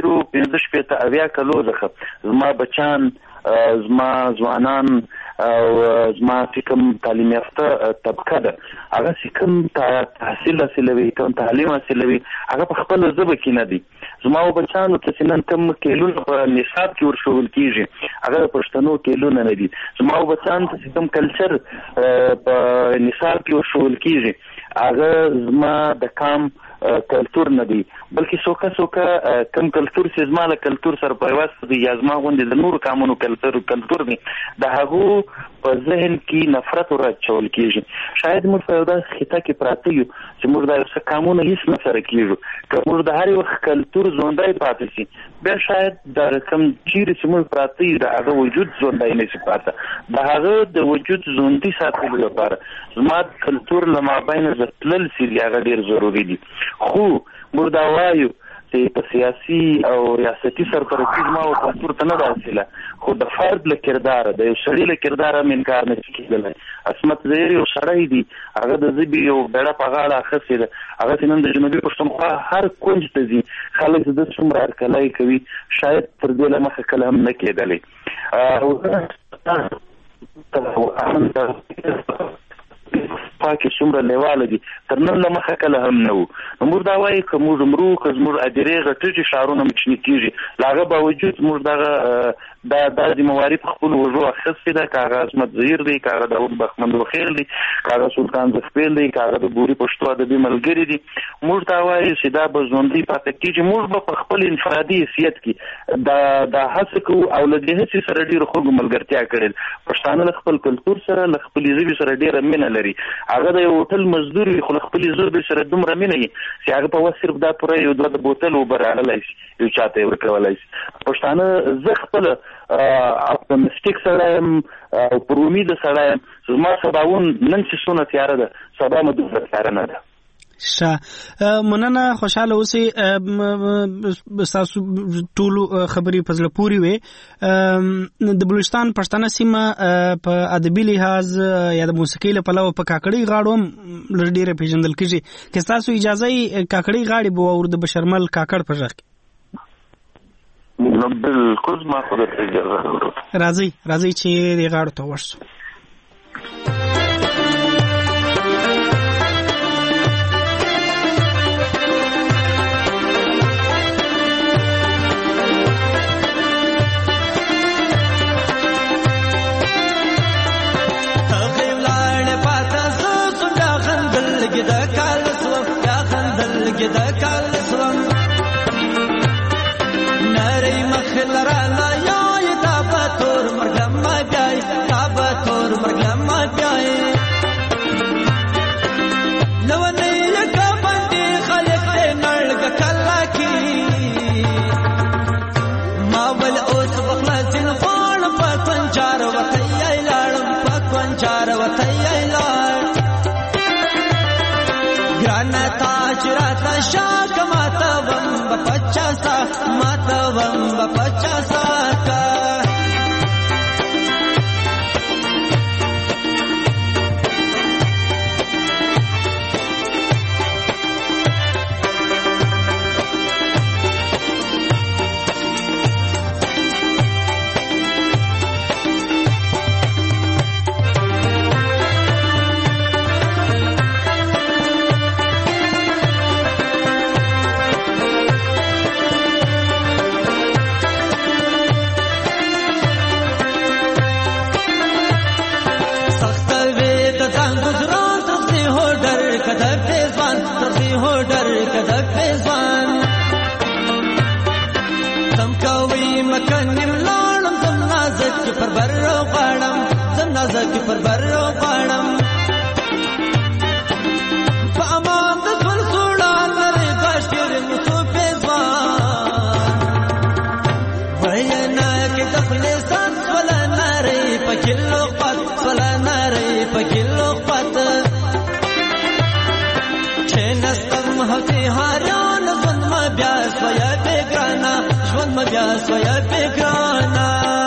15 اویا کلو څخه زما بچان زما ځوانان او زما چې کوم تعلیم یافته طبقه ده هغه چې کوم تحصیل حاصلوي کوم تعلیم حاصلوي هغه په خپل ژبه کې نه دي زما بچانو ته چې نن کوم کېلونه په نصاب کې ورشول کېږي هغه د پښتنو کېلونه نه دي زما بچانو ته چې کوم کلچر په نصاب کې ورشول کېږي هغه زما د کام کلتور نه دی بلکې څوکه کم کلتور چې زما له کلتور سره پیوست دی یا زما غوندې د نورو قامونو کلتور دی د هغو په ذهن کې نفرت ورچول کېږي شاید موږ په یو داسې خطه کې پراته یو چې موږ دا څه کامونه هیڅ نه سره کېږو که موږ د هر وخت کلتور ژوندی پاتې شي بیا شاید د کم چیرې چې موږ پراته یو د هغه وجود ژوندی نه شي پاته د هغه د وجود ژوندي ساتلو لپاره زما کلتور له مابین زه تلل چې هغه ډېر ضروري دي خو موږ دا وایو چې په سیاسي او ریاستي سرپرستي زما او کلتور ته نه ده حاصله خو د فرد له کرداره د یو سړي له کرداره هم انکار نه شي کېدلی عصمت زهیر یو سړی دی هغه د ژبې یو بیړه په غاړه اخیستې ده هغه چې نن د جنوبي پښتونخوا هر کونج ته ځي خلک د څومره هرکلی کوي شاید تر دې له مخه کله هم نه کېدلی پاکې څومره لیواله دي تر نن له مخه کله هم نه وو نو موږ دا وایو که موږ مرو که زموږ ادیرې غټټې ښارونه مچني کېږي له هغه باوجود موږ دغه دا ذمهواري په خپلو وږو اخیستې ده که هغه عصمت زهیر دی که هغه داود بخمند وخیل دی که هغه سلطان زخپیل دی که هغه د بوري پښتو ادبي ملګري دي موږ دا وایو چې دا به ژوندي پاتې کېږي موږ به په خپل انفرادي حیثیت کې دا هڅه کوو او له دې هڅې سره ډېرو خلکو ملګرتیا کړې ده پښتانه له خپل کلتور سره له خپلې ژبې سره ډېره مینه لري هغه د یو هوټل مزدور وي خو له خپلې ژبې سره دومره مینه وي چې هغه په وخت صرف دا پوره یو 2 بوتل اوبه راغلی شي یو چا ته یې ورکولی شي پښتانه زه خپله اپټیمسټیک سړی یم او پر امیده سړی یم زما سباون نن چې څونه تیاره ده سبا مو دومره تیاره نه ده مننه خوشاله اوسئ ستاسو ټولو خبرې په زړه پورې وې د بلوچستان پښتانه سیمه په ادبي لحاظ یا د موسیقۍ له پلوه په کاکړۍ غاړو هم ډېره پېژندل کېږي که ستاسو اجازه یې کاکړۍ غاړې به واورو د بشرمل کاکړ په غږ کې بالکل ما خو درته اجازه ورکوم راځئ چې دې غاړو ته ورسو نری مخل را لا یا دا بطور مرگم مگای دا بطور مرگم مگای لو نیل کا بندی خلق نرگ کلا کی ما ول اوس بخلص فون پتن چار وتای لړم پتن چار وتای لړ ګران تاج راته شاک ماته وم بچاسا ماته وم بچاسا کا کوي مکنم لاړم زم نازک پر بر غړم زم نازک پر بر غړم په امان د ټول سوړان لري باشر مصوفه ځوان وینا کې دخل سات ولا ناري پکلو پات ولا ناري پکلو پات چې نستم هتي هاران ژوند ما بیا سویا بګرانا ژوند ما بیا سویا بګرانا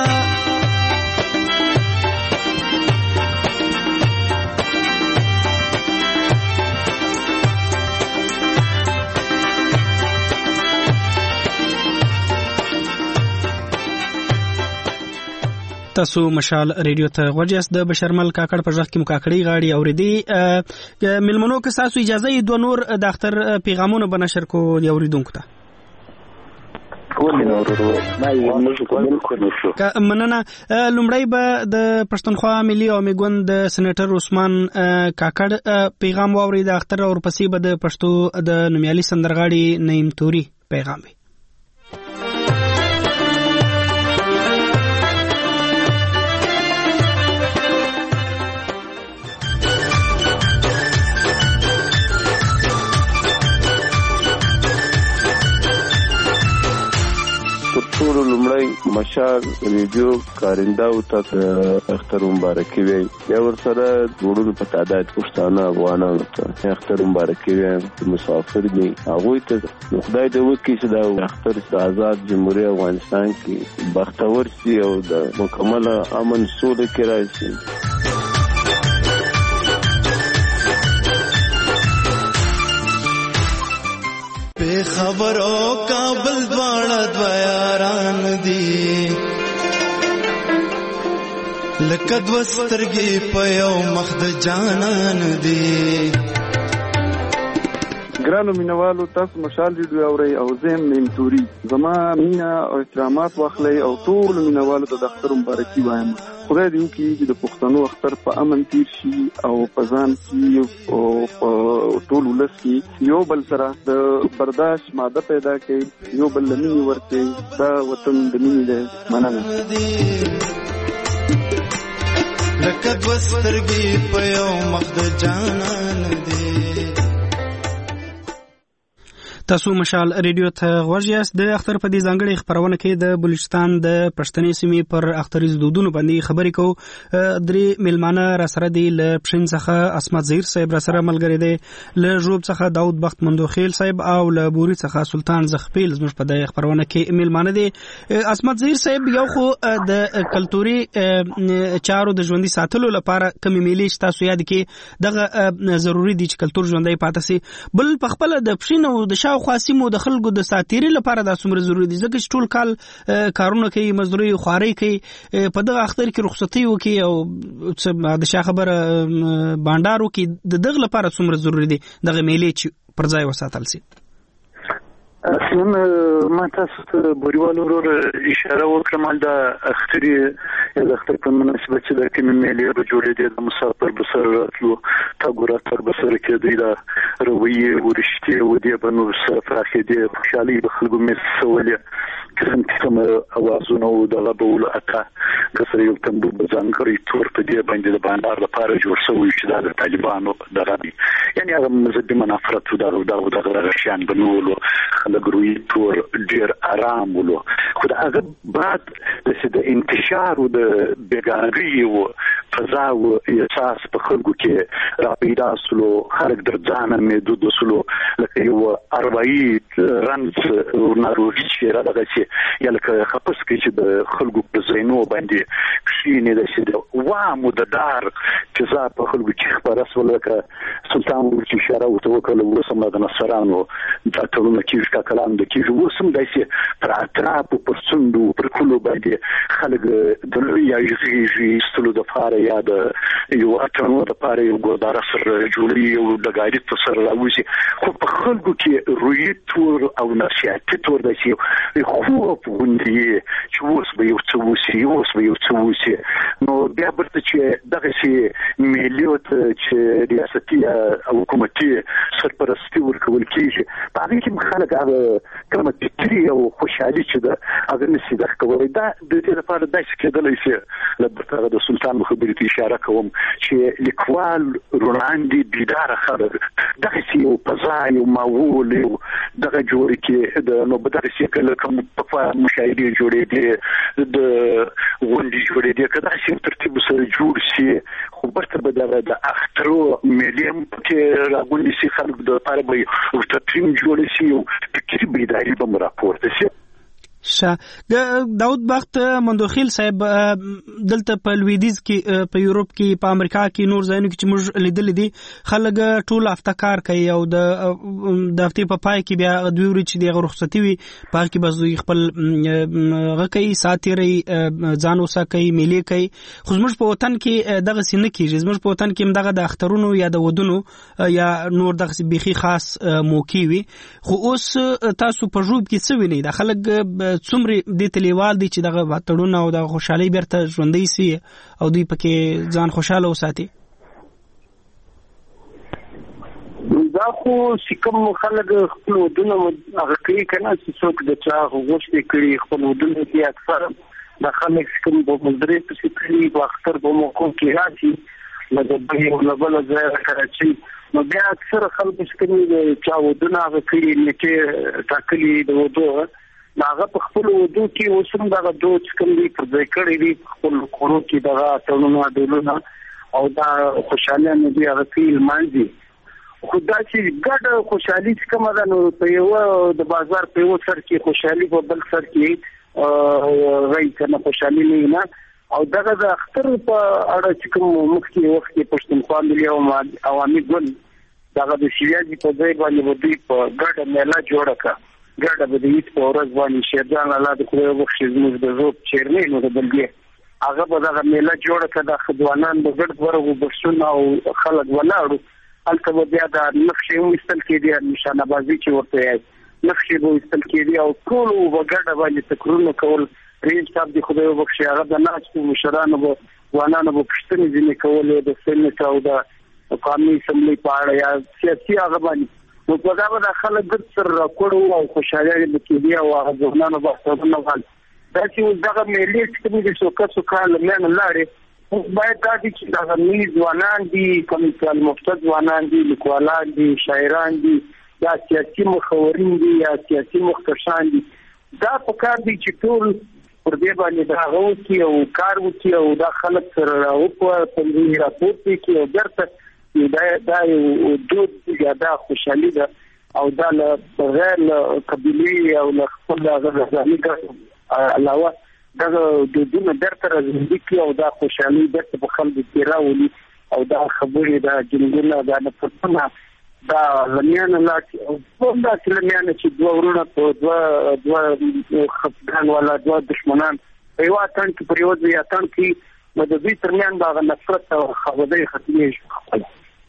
تاسو مشال ریډیو ته غوږیاست د بشرمل کاکړ په ځخ کې مکاکړی غاړي اوریدي ملمنو که تاسو اجازه یې دوه نور د اختر پیغامونه بنشر کو اوریدونکو ته مننه لومړی به د پښتونخوا ملي او میګوند د سېنیټر عثمان کاکړ پیغام واوري د اختر او ورپسې به د پښتو د نومیالي سندرغاړي نعیم توري پیغام وي ټول لومړی مشال ریډیو کارنده او ته اختر مبارکي وي یا ورسره ورونو په تعداد پښتانه افغانانو ته اختر مبارکي وي مسافر دي هغه ته خدای دې وکړي چې دا اختر د آزاد جمهوریت افغانستان کې بختور شي او د مکمل امن سوله کې راشي په خبرو کابل دواړه دویاران دي لکه دوسترګي په یو مخ د جانان دي ګرانو مینوالو تاسو مشال ریډیو اورئ او زم نیم توري زما مینا او احترامات واخلئ او ټول مینوالو ته د اختر مبارکي وایم خدای دې وکړي چې د پښتنو اختر په امن تیر شي او په ځان کې او په ټول ولس کې یو بل سره د برداشت ماده پیدا کړي یو بل لمنې ورکړي دا وطن د مینې دی مننه لکه دوسترګي په یو مخ د جانان دي تاسو مشال ریډیو ته غوږیاست د اختر په دې ځانګړي خبرونه کې د بلوچستان د پښتني سیمې پر اختریز دودونو باندې خبرې کوو درې ملمانه را سره دي له پښین څخه اسمت زهیر صاحب را سره ملګری دی له ژوب څخه داود بخت مندوخیل صاحب او له بوري څخه سلطان زخپیل زموږ په دې خبرونه کې ملمانه دي اسمت زهیر صاحب یو خو د کلتوري چارو د ژوندۍ ساتلو لپاره کومې میلې تاسو یاد کې دغه ضروری دي چې کلتور ژوندۍ پاتې شي بل په خپل د پښین او د خاصمو د خلکو د ساتيري لپاره د څومره ضروری دي ځکه چې ټول کال کارونه کوي مزدوري خواري کوي په دغه اختر کې رخصتي وکي او د شا خبره بانډارو کې د دغه لپاره څومره ضروری دي دغه میلې چې پر ځای وساتل شي اصلا ما تاسو ته بوریوالو ورور اشاره وکړم د اختر په مناسبت چې د کومې میلې په جوړېدو د مسافر بسر راتلو تاګوراتر بسر کې دی دا رویه ورشتي و دې بنو سفر کې د خوشالي د خلکو مسولې کوم اوازونه او د غبول اتا کسر یو تم په ځانګړي تور په دې باندې د باندار لپاره جوړ شوی چې د طالبانو دغه یعنی هغه مزدي منافرت د رشيان بنولو خلګروي تور ډیر آرام ولو خو دا بعد د انتشار او د بیګانګي او فضا او احساس په خلکو کې را پیدا سلو خلک در ځان مې د سلو لکه یو 40 رنس او ناروغي چې را دغه چې یلکه خپس کې چې د خلکو په زینو باندې کښینې د شه وامو د دار چې ځا په خلکو کې خبره سولکه سلطان ورچ اشاره وکړه ورسمه د نصرانو د ټولنه کې کا کلام د کې وسم داسې پر اطراف پر څنډو پر کلو باندې خلک د لوی یاږي سلو د فاره یا د یو اټنو لپاره یو ګودار سره جوړي او د ګاډي په سر راوځي خو په خلکو کې روی تور او نصيحت تور د شي خو په غونډي چې اوس به یو څه وسی نو بیا برته چې دغه شي مليوت چې ریاستي او حکومتي سرپرستی ورکول کیږي په هغه کې خلک هغه کومه تری او خوشحالي چې ده هغه نشي د کولای دا د دې لپاره داسې کېدلی شي لکه د سلطان خبرې ته اشاره کوم چې لیکوال روړاندې بیداره خلک دغه شي او پزای او ماول او دغه جوړ کې د نو بدر شي کله کوم په مشاهده جوړې دي د غونډې جوړې دي کله چې ترتیب سره جوړ شي خو برته به د اخترو مليم کې راغونډې شي خلک د لپاره به او تطمیم جوړ شي او فکري بیداری به راپورته شي. داود بخت مندوخیل صاحب دلته په لویدیز کې په یورپ کې په امریکا کې نور ځایونو کې چې موږ لیدل دي خلک ټول افتکار کوي او د هفتې په پای کې بیا دوی وري چې د رخصتي وي په کې به خپل غکې ساتيري ځان وسه کوي ملي کوي خو موږ په وطن کې دغه سینه کېږي موږ په وطن کې دغه د اخترونو یا د ودونو یا نور دغه بيخي خاص موقع وي خو اوس تاسو په جوب کې څه وینئ د خلک څومره د تلیوال دي چې دغه تړون او د خوشحالي بیرته ژوندۍ سي او دوی پکې ځان خوشاله وساتي دا خو کوم خلک خپل ودونه هغه کوي کنه چې څوک د چا غوښتي کړي خپل ودونه کې اکثر د خلک کوم په مدرسې کې کړي په اختر په موقع کې راځي لکه به یو بل ځای کراچي نو بیا اکثر خلک چې چا ودونه هغه کوي چې ټاکلي د ودو هغه په خپل وضو کې اوسم دغه دوج کوم دي پر ځای کړی دي خپل کورو کې دغه ټولونه ډولونه او دا خوشاله نه دي هغه فیل مانځي خدا چې ګډ خوشحالي کوم ده نو په یو د بازار په یو سر کې خوشحالي په بل سر کې راځي کنه خوشحالي نه او دغه د اختر په اړه چې کوم مخکې وخت کې پښتونخوا ملي او عوامي ګوند دغه د سیاسي په ځای باندې ودی په ګډ میله جوړه کړه ګډه به د هیڅ په ورځ باندې شیرجان الله د خدای وبخښي زموږ د زوب چیرمن او د بلګي هغه به دغه میله جوړه کړه د خدوانان د ګډ ورغو بشونه او خلک ولاړو هلته به بیا د نقشې وستل کېدي نشانه بازي چې ورته یې نقشې به وستل کېدي او ټول به ګډه باندې تکرونه کول رئیس صاحب د خدای وبخښي هغه د ناچو مشرانو به وانانو به پښتنې ځینې کولې د سنت او د قومي اسمبلی په اړه یا سیاسي هغه باندې نو په دا به خلک ګډ سره راکړو او خوشاله دي کې او هغه ځوانانو به څنګه وال دا چې دغه ملي چې د څوک کال لمن لارې باید دا چې دغه ملي ځوانان دي کوم چې مفتد ځوانان دي لیکوالان دي شاعران دي یا سیاسي مخورین دي یا سیاسي مخکشان دي دا په کار دي چې ټول پر دې باندې دا غوښتي او کار وکړي او دا خلک سره راوپو په دې راپورته کې او درته دا یو دود یا دا خوشحالي ده او دا غیر قبیلي او خپل غزالي علاوه دا دودونه درته راځي او دا خوشحالي درته په خلکو کې راولي او دا خبرې دا جنګونه دا نه پرتنه دا لمیانه لاټي او دا لمیانه چې دوه ورونه په دوه خپګان ولا دوه دشمنان په یو اتن کې پر یو ځای اتن کې د دې ترمن دا نفرت او خبرې ختمي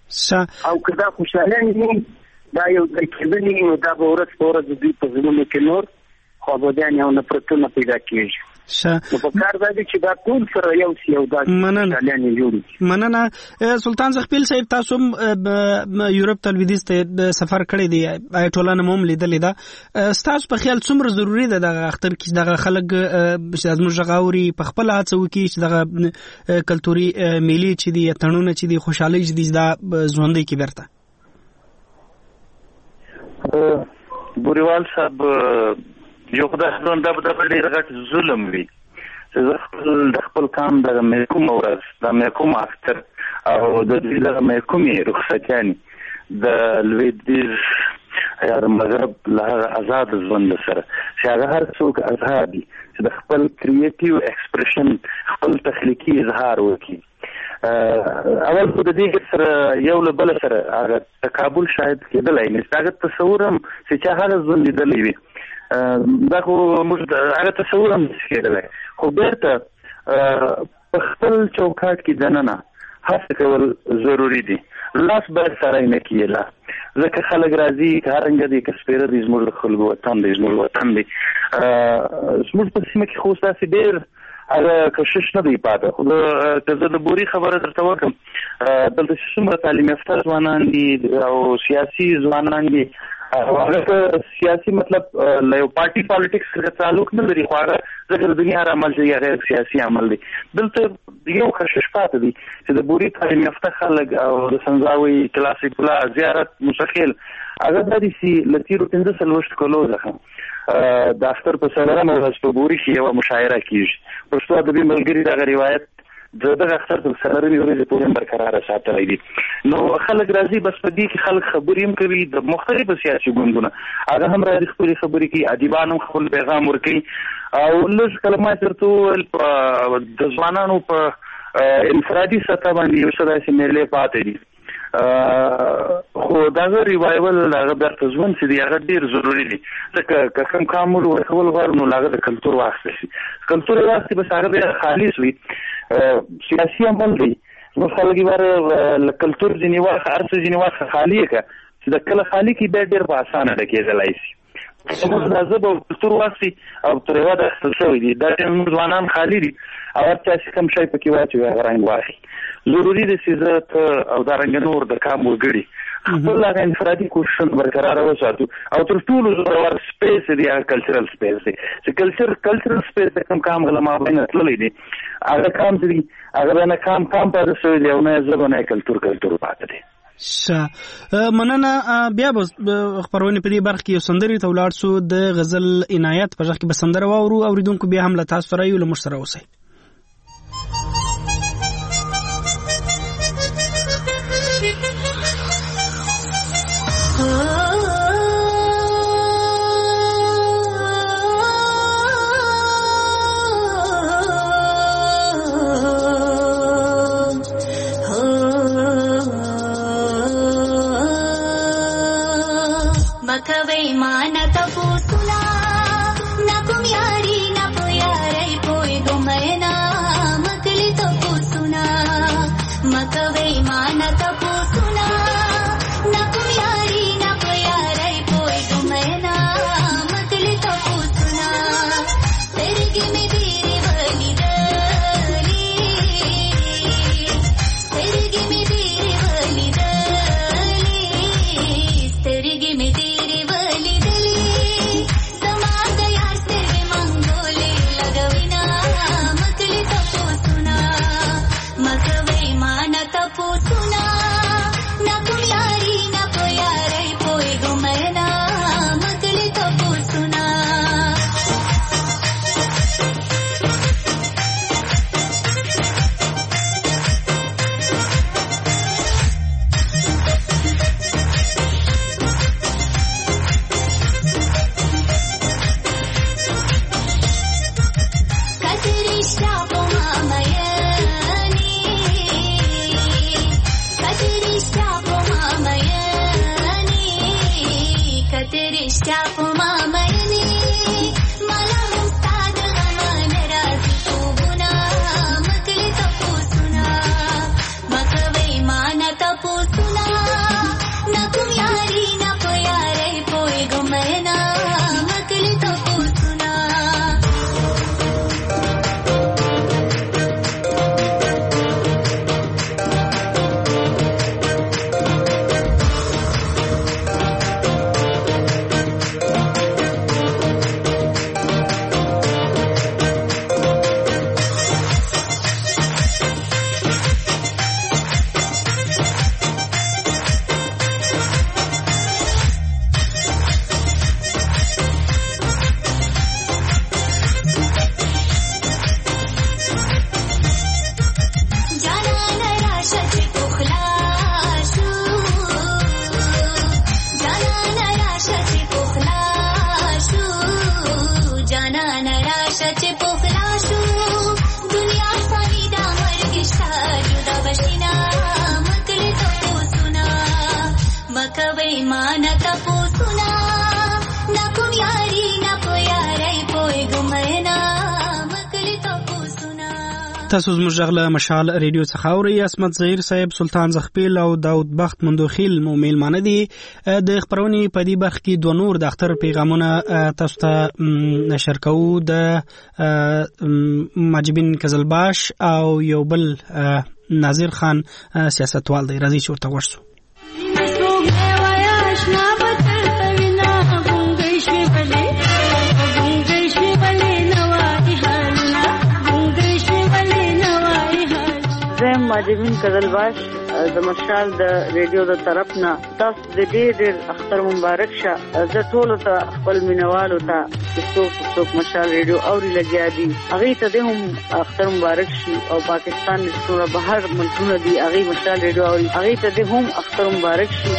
او کدا خوشاله نه دا یو د کېدنې او دا ورځ په ورځ د دې په زمونږ کې نور خبردان یو نفرتونه پیدا کیږي په کار دی چې دا ټول سره یو سی او دا شالانه جوړي مننه سلطان زغپیل صاحب تاسو یورپ تلویزیون ته سفر کړی دی ټولنه موم لیدلې ده تاسو په خیال څومره ضروری ده د اختر کې دغه خلک چې زموږ غاوري په خپل هڅه وکړي چې دغه کلتوري ملي چې دی تړونه چې دی خوشحالي چې دی دا ژوندۍ کې برته بوریوال صاحب یو خدای څنګه د ډېر غټ ظلم وی چې د خپل کام د محکوم ورځ د محکوم اختر او د دې د محکومي رخصتيان د لویدیز یا د مغرب له آزاد ژوند سره چې هغه هر څوک آزاد دي چې د خپل کریټیو ایکسپریشن خپل تخلیقي اظهار وکړي اول په دې سره یو له بل سره هغه تقابل شاید کېدلای نه هغه تصور هم چې هغه ژوند لیدلې وي دا خو موږ هغه تصور هم کېدلای خو بیرته په خپل چوکاټ کې دننه هڅه کول ضروری دي. لاس باید سره نه کیلا ځکه خلک راځي کارنګ دي کسپیره دي زموږ خلکو وطن دی زموږ په سیمه کې خو تاسو ډېر هغه کشش نه دی پاته. خو د بوري خبره درته وکم دلته څومره تعلیم یافته ځوانان دي او سیاسي ځوانان دي هغه سیاسي مطلب له یو پارټي پالیټکس سره تعلق نه لري خو هغه ځکه د دنیا عمل چې غیر سیاسي عمل دی. دلته یو کشش پاته دي چې د بوري تعلیم یافته خلک او د سنځاوي کلاسیک پلا زیارت مستقل هغه د دې لتیرو 15 کلو ځخه د اختر په سره ورځ په بوري کې یو مشاعره کیږي. پښتو ادبي ملګری دا روایت دغه اختر په سره ورځ پورې برقرار ساتلای دي. نو خلک راځي بس په دې کې خلک خبرې هم کوي د مختلفو سیاسي ګوندونو هغه هم راځي خپل خبرې کوي ادیبان هم خپل پیغام ورکوي او لږ کلمات ورته د ځوانانو په انفرادي سطح باندې یو څه داسې میلې پاتې دي. خو دغه ریوایول هغه د ځوان چې دی هغه ډیر ضروری دی ځکه که کوم کامل ورکول غواړو نو هغه د کلتور واخلي کلتور واخلي بس هغه خالص وي سیاسي عمل دی. نو خلک یې کلتور ځینې وخت ارڅ ځینې وخت خالی که چې د کله خالی کې بیا ډیر په اسانه ډکېدلی شي. زموږ دا ژبه او کلتور واخلي او تر هېواده اخیستل شوی دي دا ټایم ځوانان خالي دي او هر چا چې کوم شی پکې واچوي هغه رنګ واخلي. ضروري دی چې زه ته او دارنګه نور د کام وګړي خپل هغه انفرادي کوششونه برقراره وساتو او تر ټولو زورور سپیس دی هغه کلچرل سپیس دی چې کلچرل سپیس د کوم کام غلا مابین تللی دی هغه کام دی هغه نه کام پاتې شوی دی او نه ژبه نه کلتور پاتې دی. مننه. بیا به خبرونه په دې برخه کې یو سندرې ته ولاړ سو د غزل عنایت په ځخ کې به سندره واورو اوریدونکو بیا هم له تاسو سره یو لمر سره اوسئ. تاسو زموږ غږ مشال ریډیو څخه اورئ. عصمت ظهیر صاحب، سلطان زخپیل او داود بخت مندوخیل مو میلمانه دي. د خبرونې په دې برخه کې دوه نور د اختر پیغامونه تاسو ته نشر کوو. د ماجبین قزلباش او یو بل ناظر خان سیاستوال دی. راځي چې ورته ورسو. ماجبین قزلباش د مشال د ریډیو د طرف نه تاسو د ډېر اختر مبارک شه. زه ټول ته خپل مینوالو ته څوک مشال ریډیو اوري لګیا دي هغه ته هم اختر مبارک شي او پاکستان د ټول بهر ملکونو دي هغه مشال ریډیو اوري هغه ته هم اختر مبارک شي.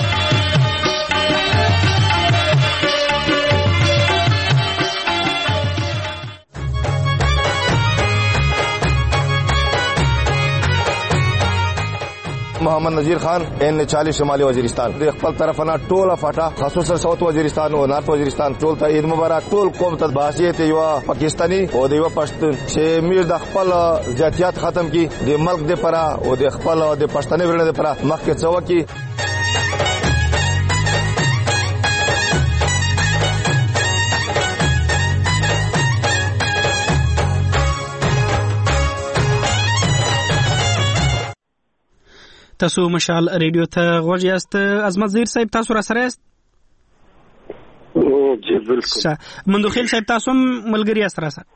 محمد نذیر خان N40 شمالي وزیرستان د خپل طرفنا ټوله فاټا خصوصا ساوث وزیرستان او نارت وزیرستان ټول ته عید مبارک. ټول قوم ته باسیت یو پاکستانی او د یو پښتون چې میر د خپل ذاتیات ختم کی د ملک د پره او د خپل د پښتني ورنه د پره مخکې څو کی. تاسو مشال ریډیو ته غوږ یاست. عظمت ظهیر صاحب تاسو را سره یاست؟ او جی بالکل. مندوخیل صاحب تاسو هم ملګری یاست را سره؟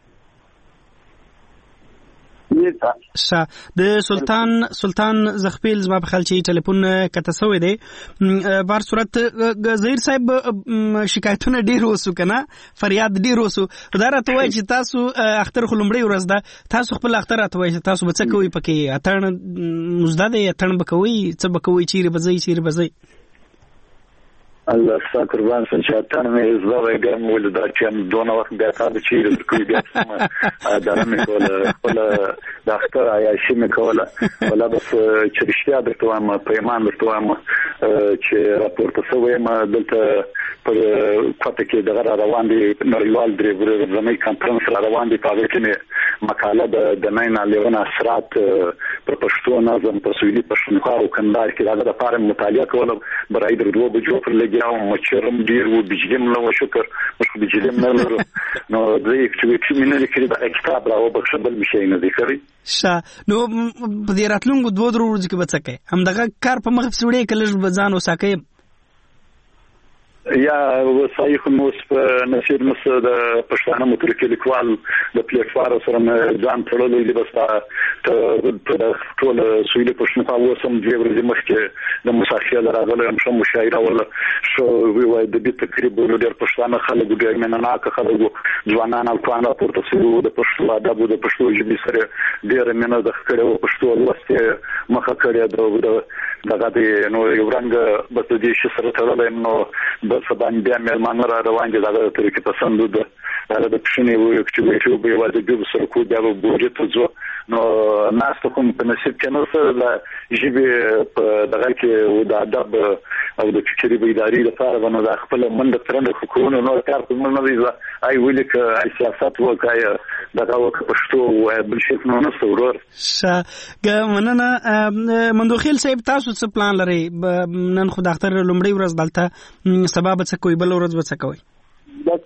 د سلطان زخپیل زما په خیال چې ټلیفون کته سوی دی. بهر صورت ظهیر صاحب شکایتونه ډیر وسو کنه، فریاد ډیر وسو. دا راته وایي چې تاسو اختر خو لومړی ورځ ده، تاسو خپل اختر راته وایي چې تاسو به څه کوئ پکې؟ اتڼ مزده دی، اتڼ به کوئ، څه به کوئ، چیرې به ځئ؟ الله ستاسو قربان شم چې اتنه مې زړه ګرم ول دا چې دونه وخت بیا تاسو چې کوي بیا دا مې کوله خپل د اختر عیاشي مې کوله ولا بس چې رښتیا درته وایم په ایمان درته وایم چې راپورته شوی ما دلته پر کوټه کې دغه روان دي نړیوال درې ورځې کانفرنس روان دي په اړه کې مقاله د 9/11 اثرات پر پښتو نظم په سویلي پښتونخوا او کندهار کې دا لپاره مطالعه کوله برای درو بجو پر لګیا او مچرم ډیر و بجلم نو شکر مش بجلم نه لرو نو دوی چې مینه لري دا کتاب راو بخښبل مشي نه ذکرې نو په دې راتلونکو 2 ورځې کې بچکه هم دغه کار په مخ سوړې کله بزان وساکه یا صحیح نو نصیر مس د پښتانه مترکي لیکوال د پلیټفارم سره ځان تړلې دي بس په ټول سویلي پښتونخوا وسم د ورځې مخکې د مسافر راغله هم شم مشاعره ولا شو وی د دې تقریبا ډېر پښتانه خلک ډېر منناک خلک ځوانان او کوان راپورته شوی د پښتو ادب د پښتو ژبې سره ډېر مننه د کړو پښتو لوسته مخه کړی دغه د نو یو رنګ بس دې شي سره تړلې نو سبان بیا مېلمانه را روان دي دغه طریقې پسند ده دا د پښینې وو چې به یو د جوب سره کو بیا وګورئ ته ځو نو ناس ته کوم په نصیب کې نو سره ژبه په دغه کې د ادب او د فکري بیداری لپاره ونه د خپل منډه ترنده حکومت نو کار کوم نه دی ای ویل ک سیاست وکای دغه وک پښتو او بل شي نو نسورور مننه مندوخیل صاحب تاسو څه پلان لري نن خو د اختر لومړی ورځ دلته سبب څه کوي بل ورځ به څه کوي د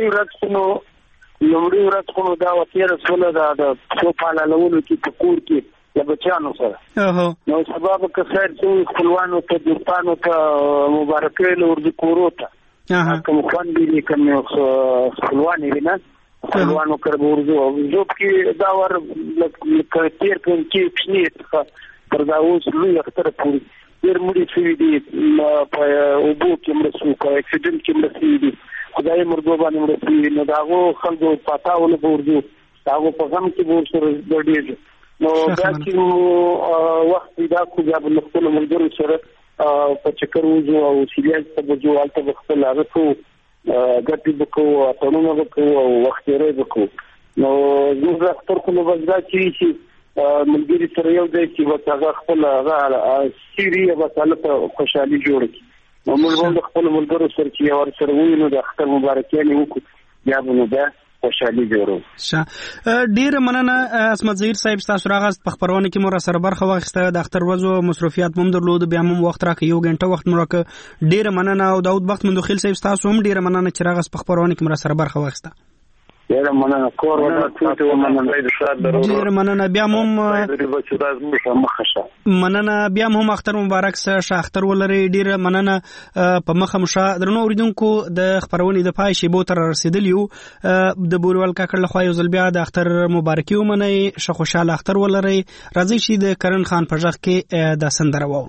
لومړی ورځ خو دا وتیره سره د څو پالالونو کې پکور کې د بچانو سره نو سبب کثر چې خپلوانو ته دوستانو ته مبارکي لورځ کورو ته کوم خوان دي کوم خپلوان وینا خپلوانو کړه ورځو جو کې دا ور تیر کې پښنی پر دا اوس لوی اختر پوری ډېر مړي شوي دي په اوبو کې مرسو په اکسیډنټ کې مرسي دي خدای مرګو باندې مرسي نو داغو خلکو پاتاونه ورځو داغو په غم کې ور سره ډېر نو دا چې وخت دا خو بیا په خپل ملګرو سره په چکر وځو او سیریز ته وځو البته خپل راځو ګټي بکو اتنو بکو او وخت یې بکو نو زه اختر کوم وځه چې ملګری سره یو ځای چې هغه خپل هغه سیری وساله ته خوشحالي جوړ کړي نو موږ خپل ملګرو سره چې ور سره وینو د اختر مبارکي وکړو بیا به نو دا خوشحالي جوړو. ډیر مننه اسمت ظهیر صاحب، تاسو راغاست په خبرونه کې مو سره برخه واخیسته. د اختر ورځو مصروفیات هم درلود، بیا هم وخت راکې یو غنټه وخت مو راکې. ډیر مننه. او داود بخت مندوخیل صاحب تاسو هم ډیر مننه چې راغاست په خبرونه کې مو سره برخه واخیسته. ډیر مننه کور ورته ډیر مننه. بیا هم مننه. بیا هم اختر مبارک شه اختر ولري. ډیر مننه. په مخه مشه درنو اوریدونکو د خبرونې د پای شیبو تر رسیدلیو د بوریوال کاکړ لخوا یو ځل بیا د اختر مبارکي ومنئ. شه خوشاله اختر ولري. راځي چې د کرن خان په ژغ کې د سندره وو.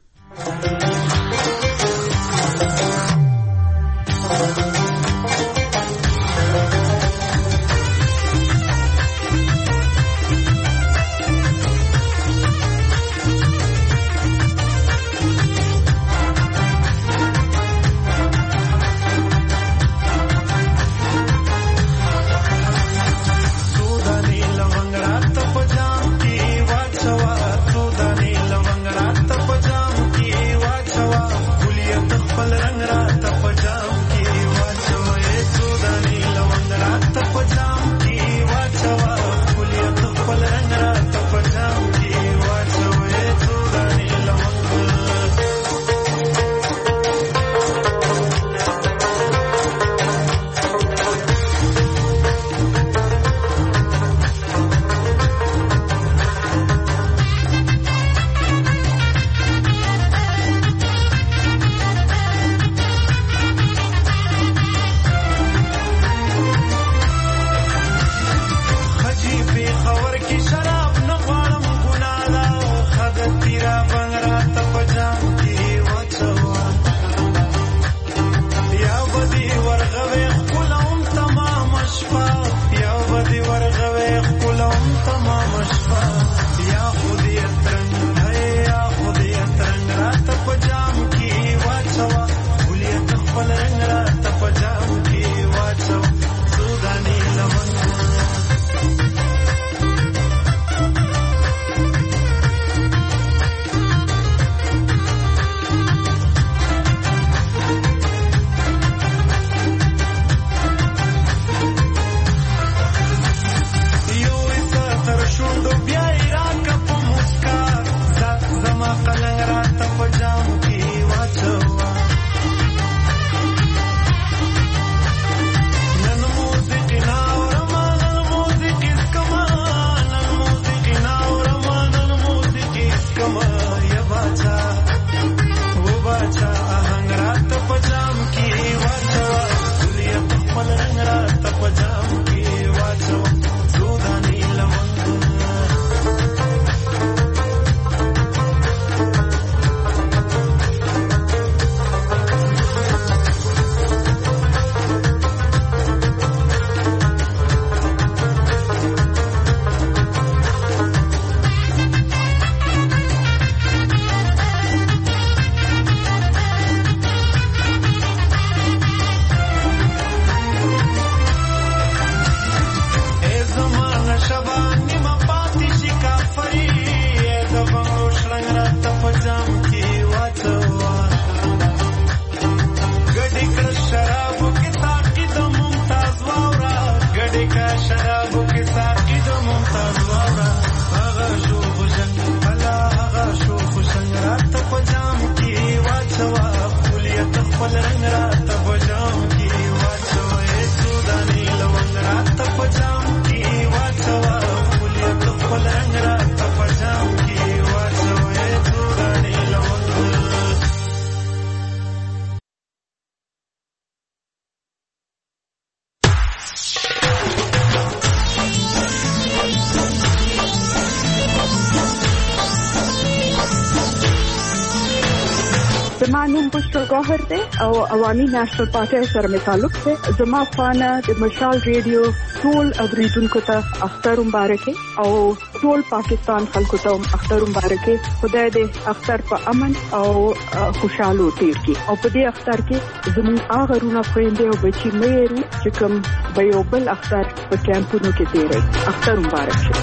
زمانوم بشرا گوهر ده او عوامي ناشنل پارټي سره مې تعلق ده. زما خانه د مشال ریډیو ټول اوریدونکو ته اختر مبارک او ټول پاکستان خلکو ته اختر مبارک. خدای دې اختر په امن او خوشاله تیر کړي او په دې اختر کې زموږ هغه رونه خويندې او بچي مې چې کوم به یو بل اختر په کیمپونو کې تیري. اختر مبارک شه.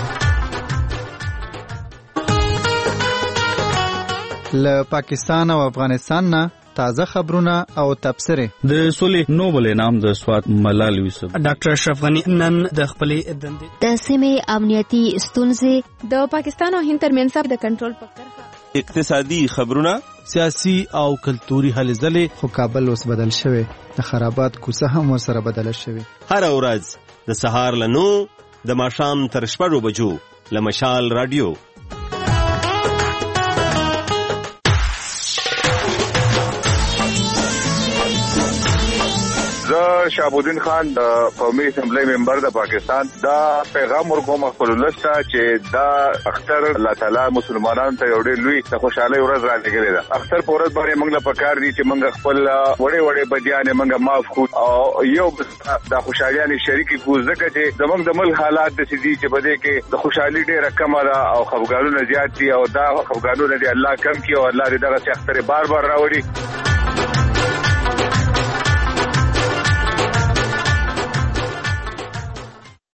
له پاکستان او افغانستان نه تازه خبرونه او تبصره. د سولې نوبل انعام د سوات ملال یوسف. ډاکټر اشرف غنی نن د خپلې دندې د سیمې امنیتي ستونزې، د پاکستان او هند ترمنځ د کنټرول په کرښه، اقتصادي خبرونه، سیاسي او کلتوري هلې ځلې. خو کابل اوس بدل شوی، د خرابات کوڅه هم ورسره بدله شوی. هر ورځ د سهار له 9 د ماښام تر 6 بجو له مشال رادیو. زه شابودین خان د قومي اسمبلی ممبر د پاکستان دا پیغام ورکوم خپل لسته چې دا اختر الله تعالی مسلمانانو ته یو ډېر لوی د خوشحالۍ ورځ راځي ده. اختر په ورځ باندې موږ له پکار دي چې موږ خپل وړې بدیانې موږ معاف کړو او یو د خوشحالۍ شریکي کو ځکه چې زموږ د ملک حالات د سدي چې بده کې د خوشحالي ډېر کم ده او خفګانونه زیات دي او دا خفګانونه دي الله کم کړي او الله دې دغه اختر بار راوړي.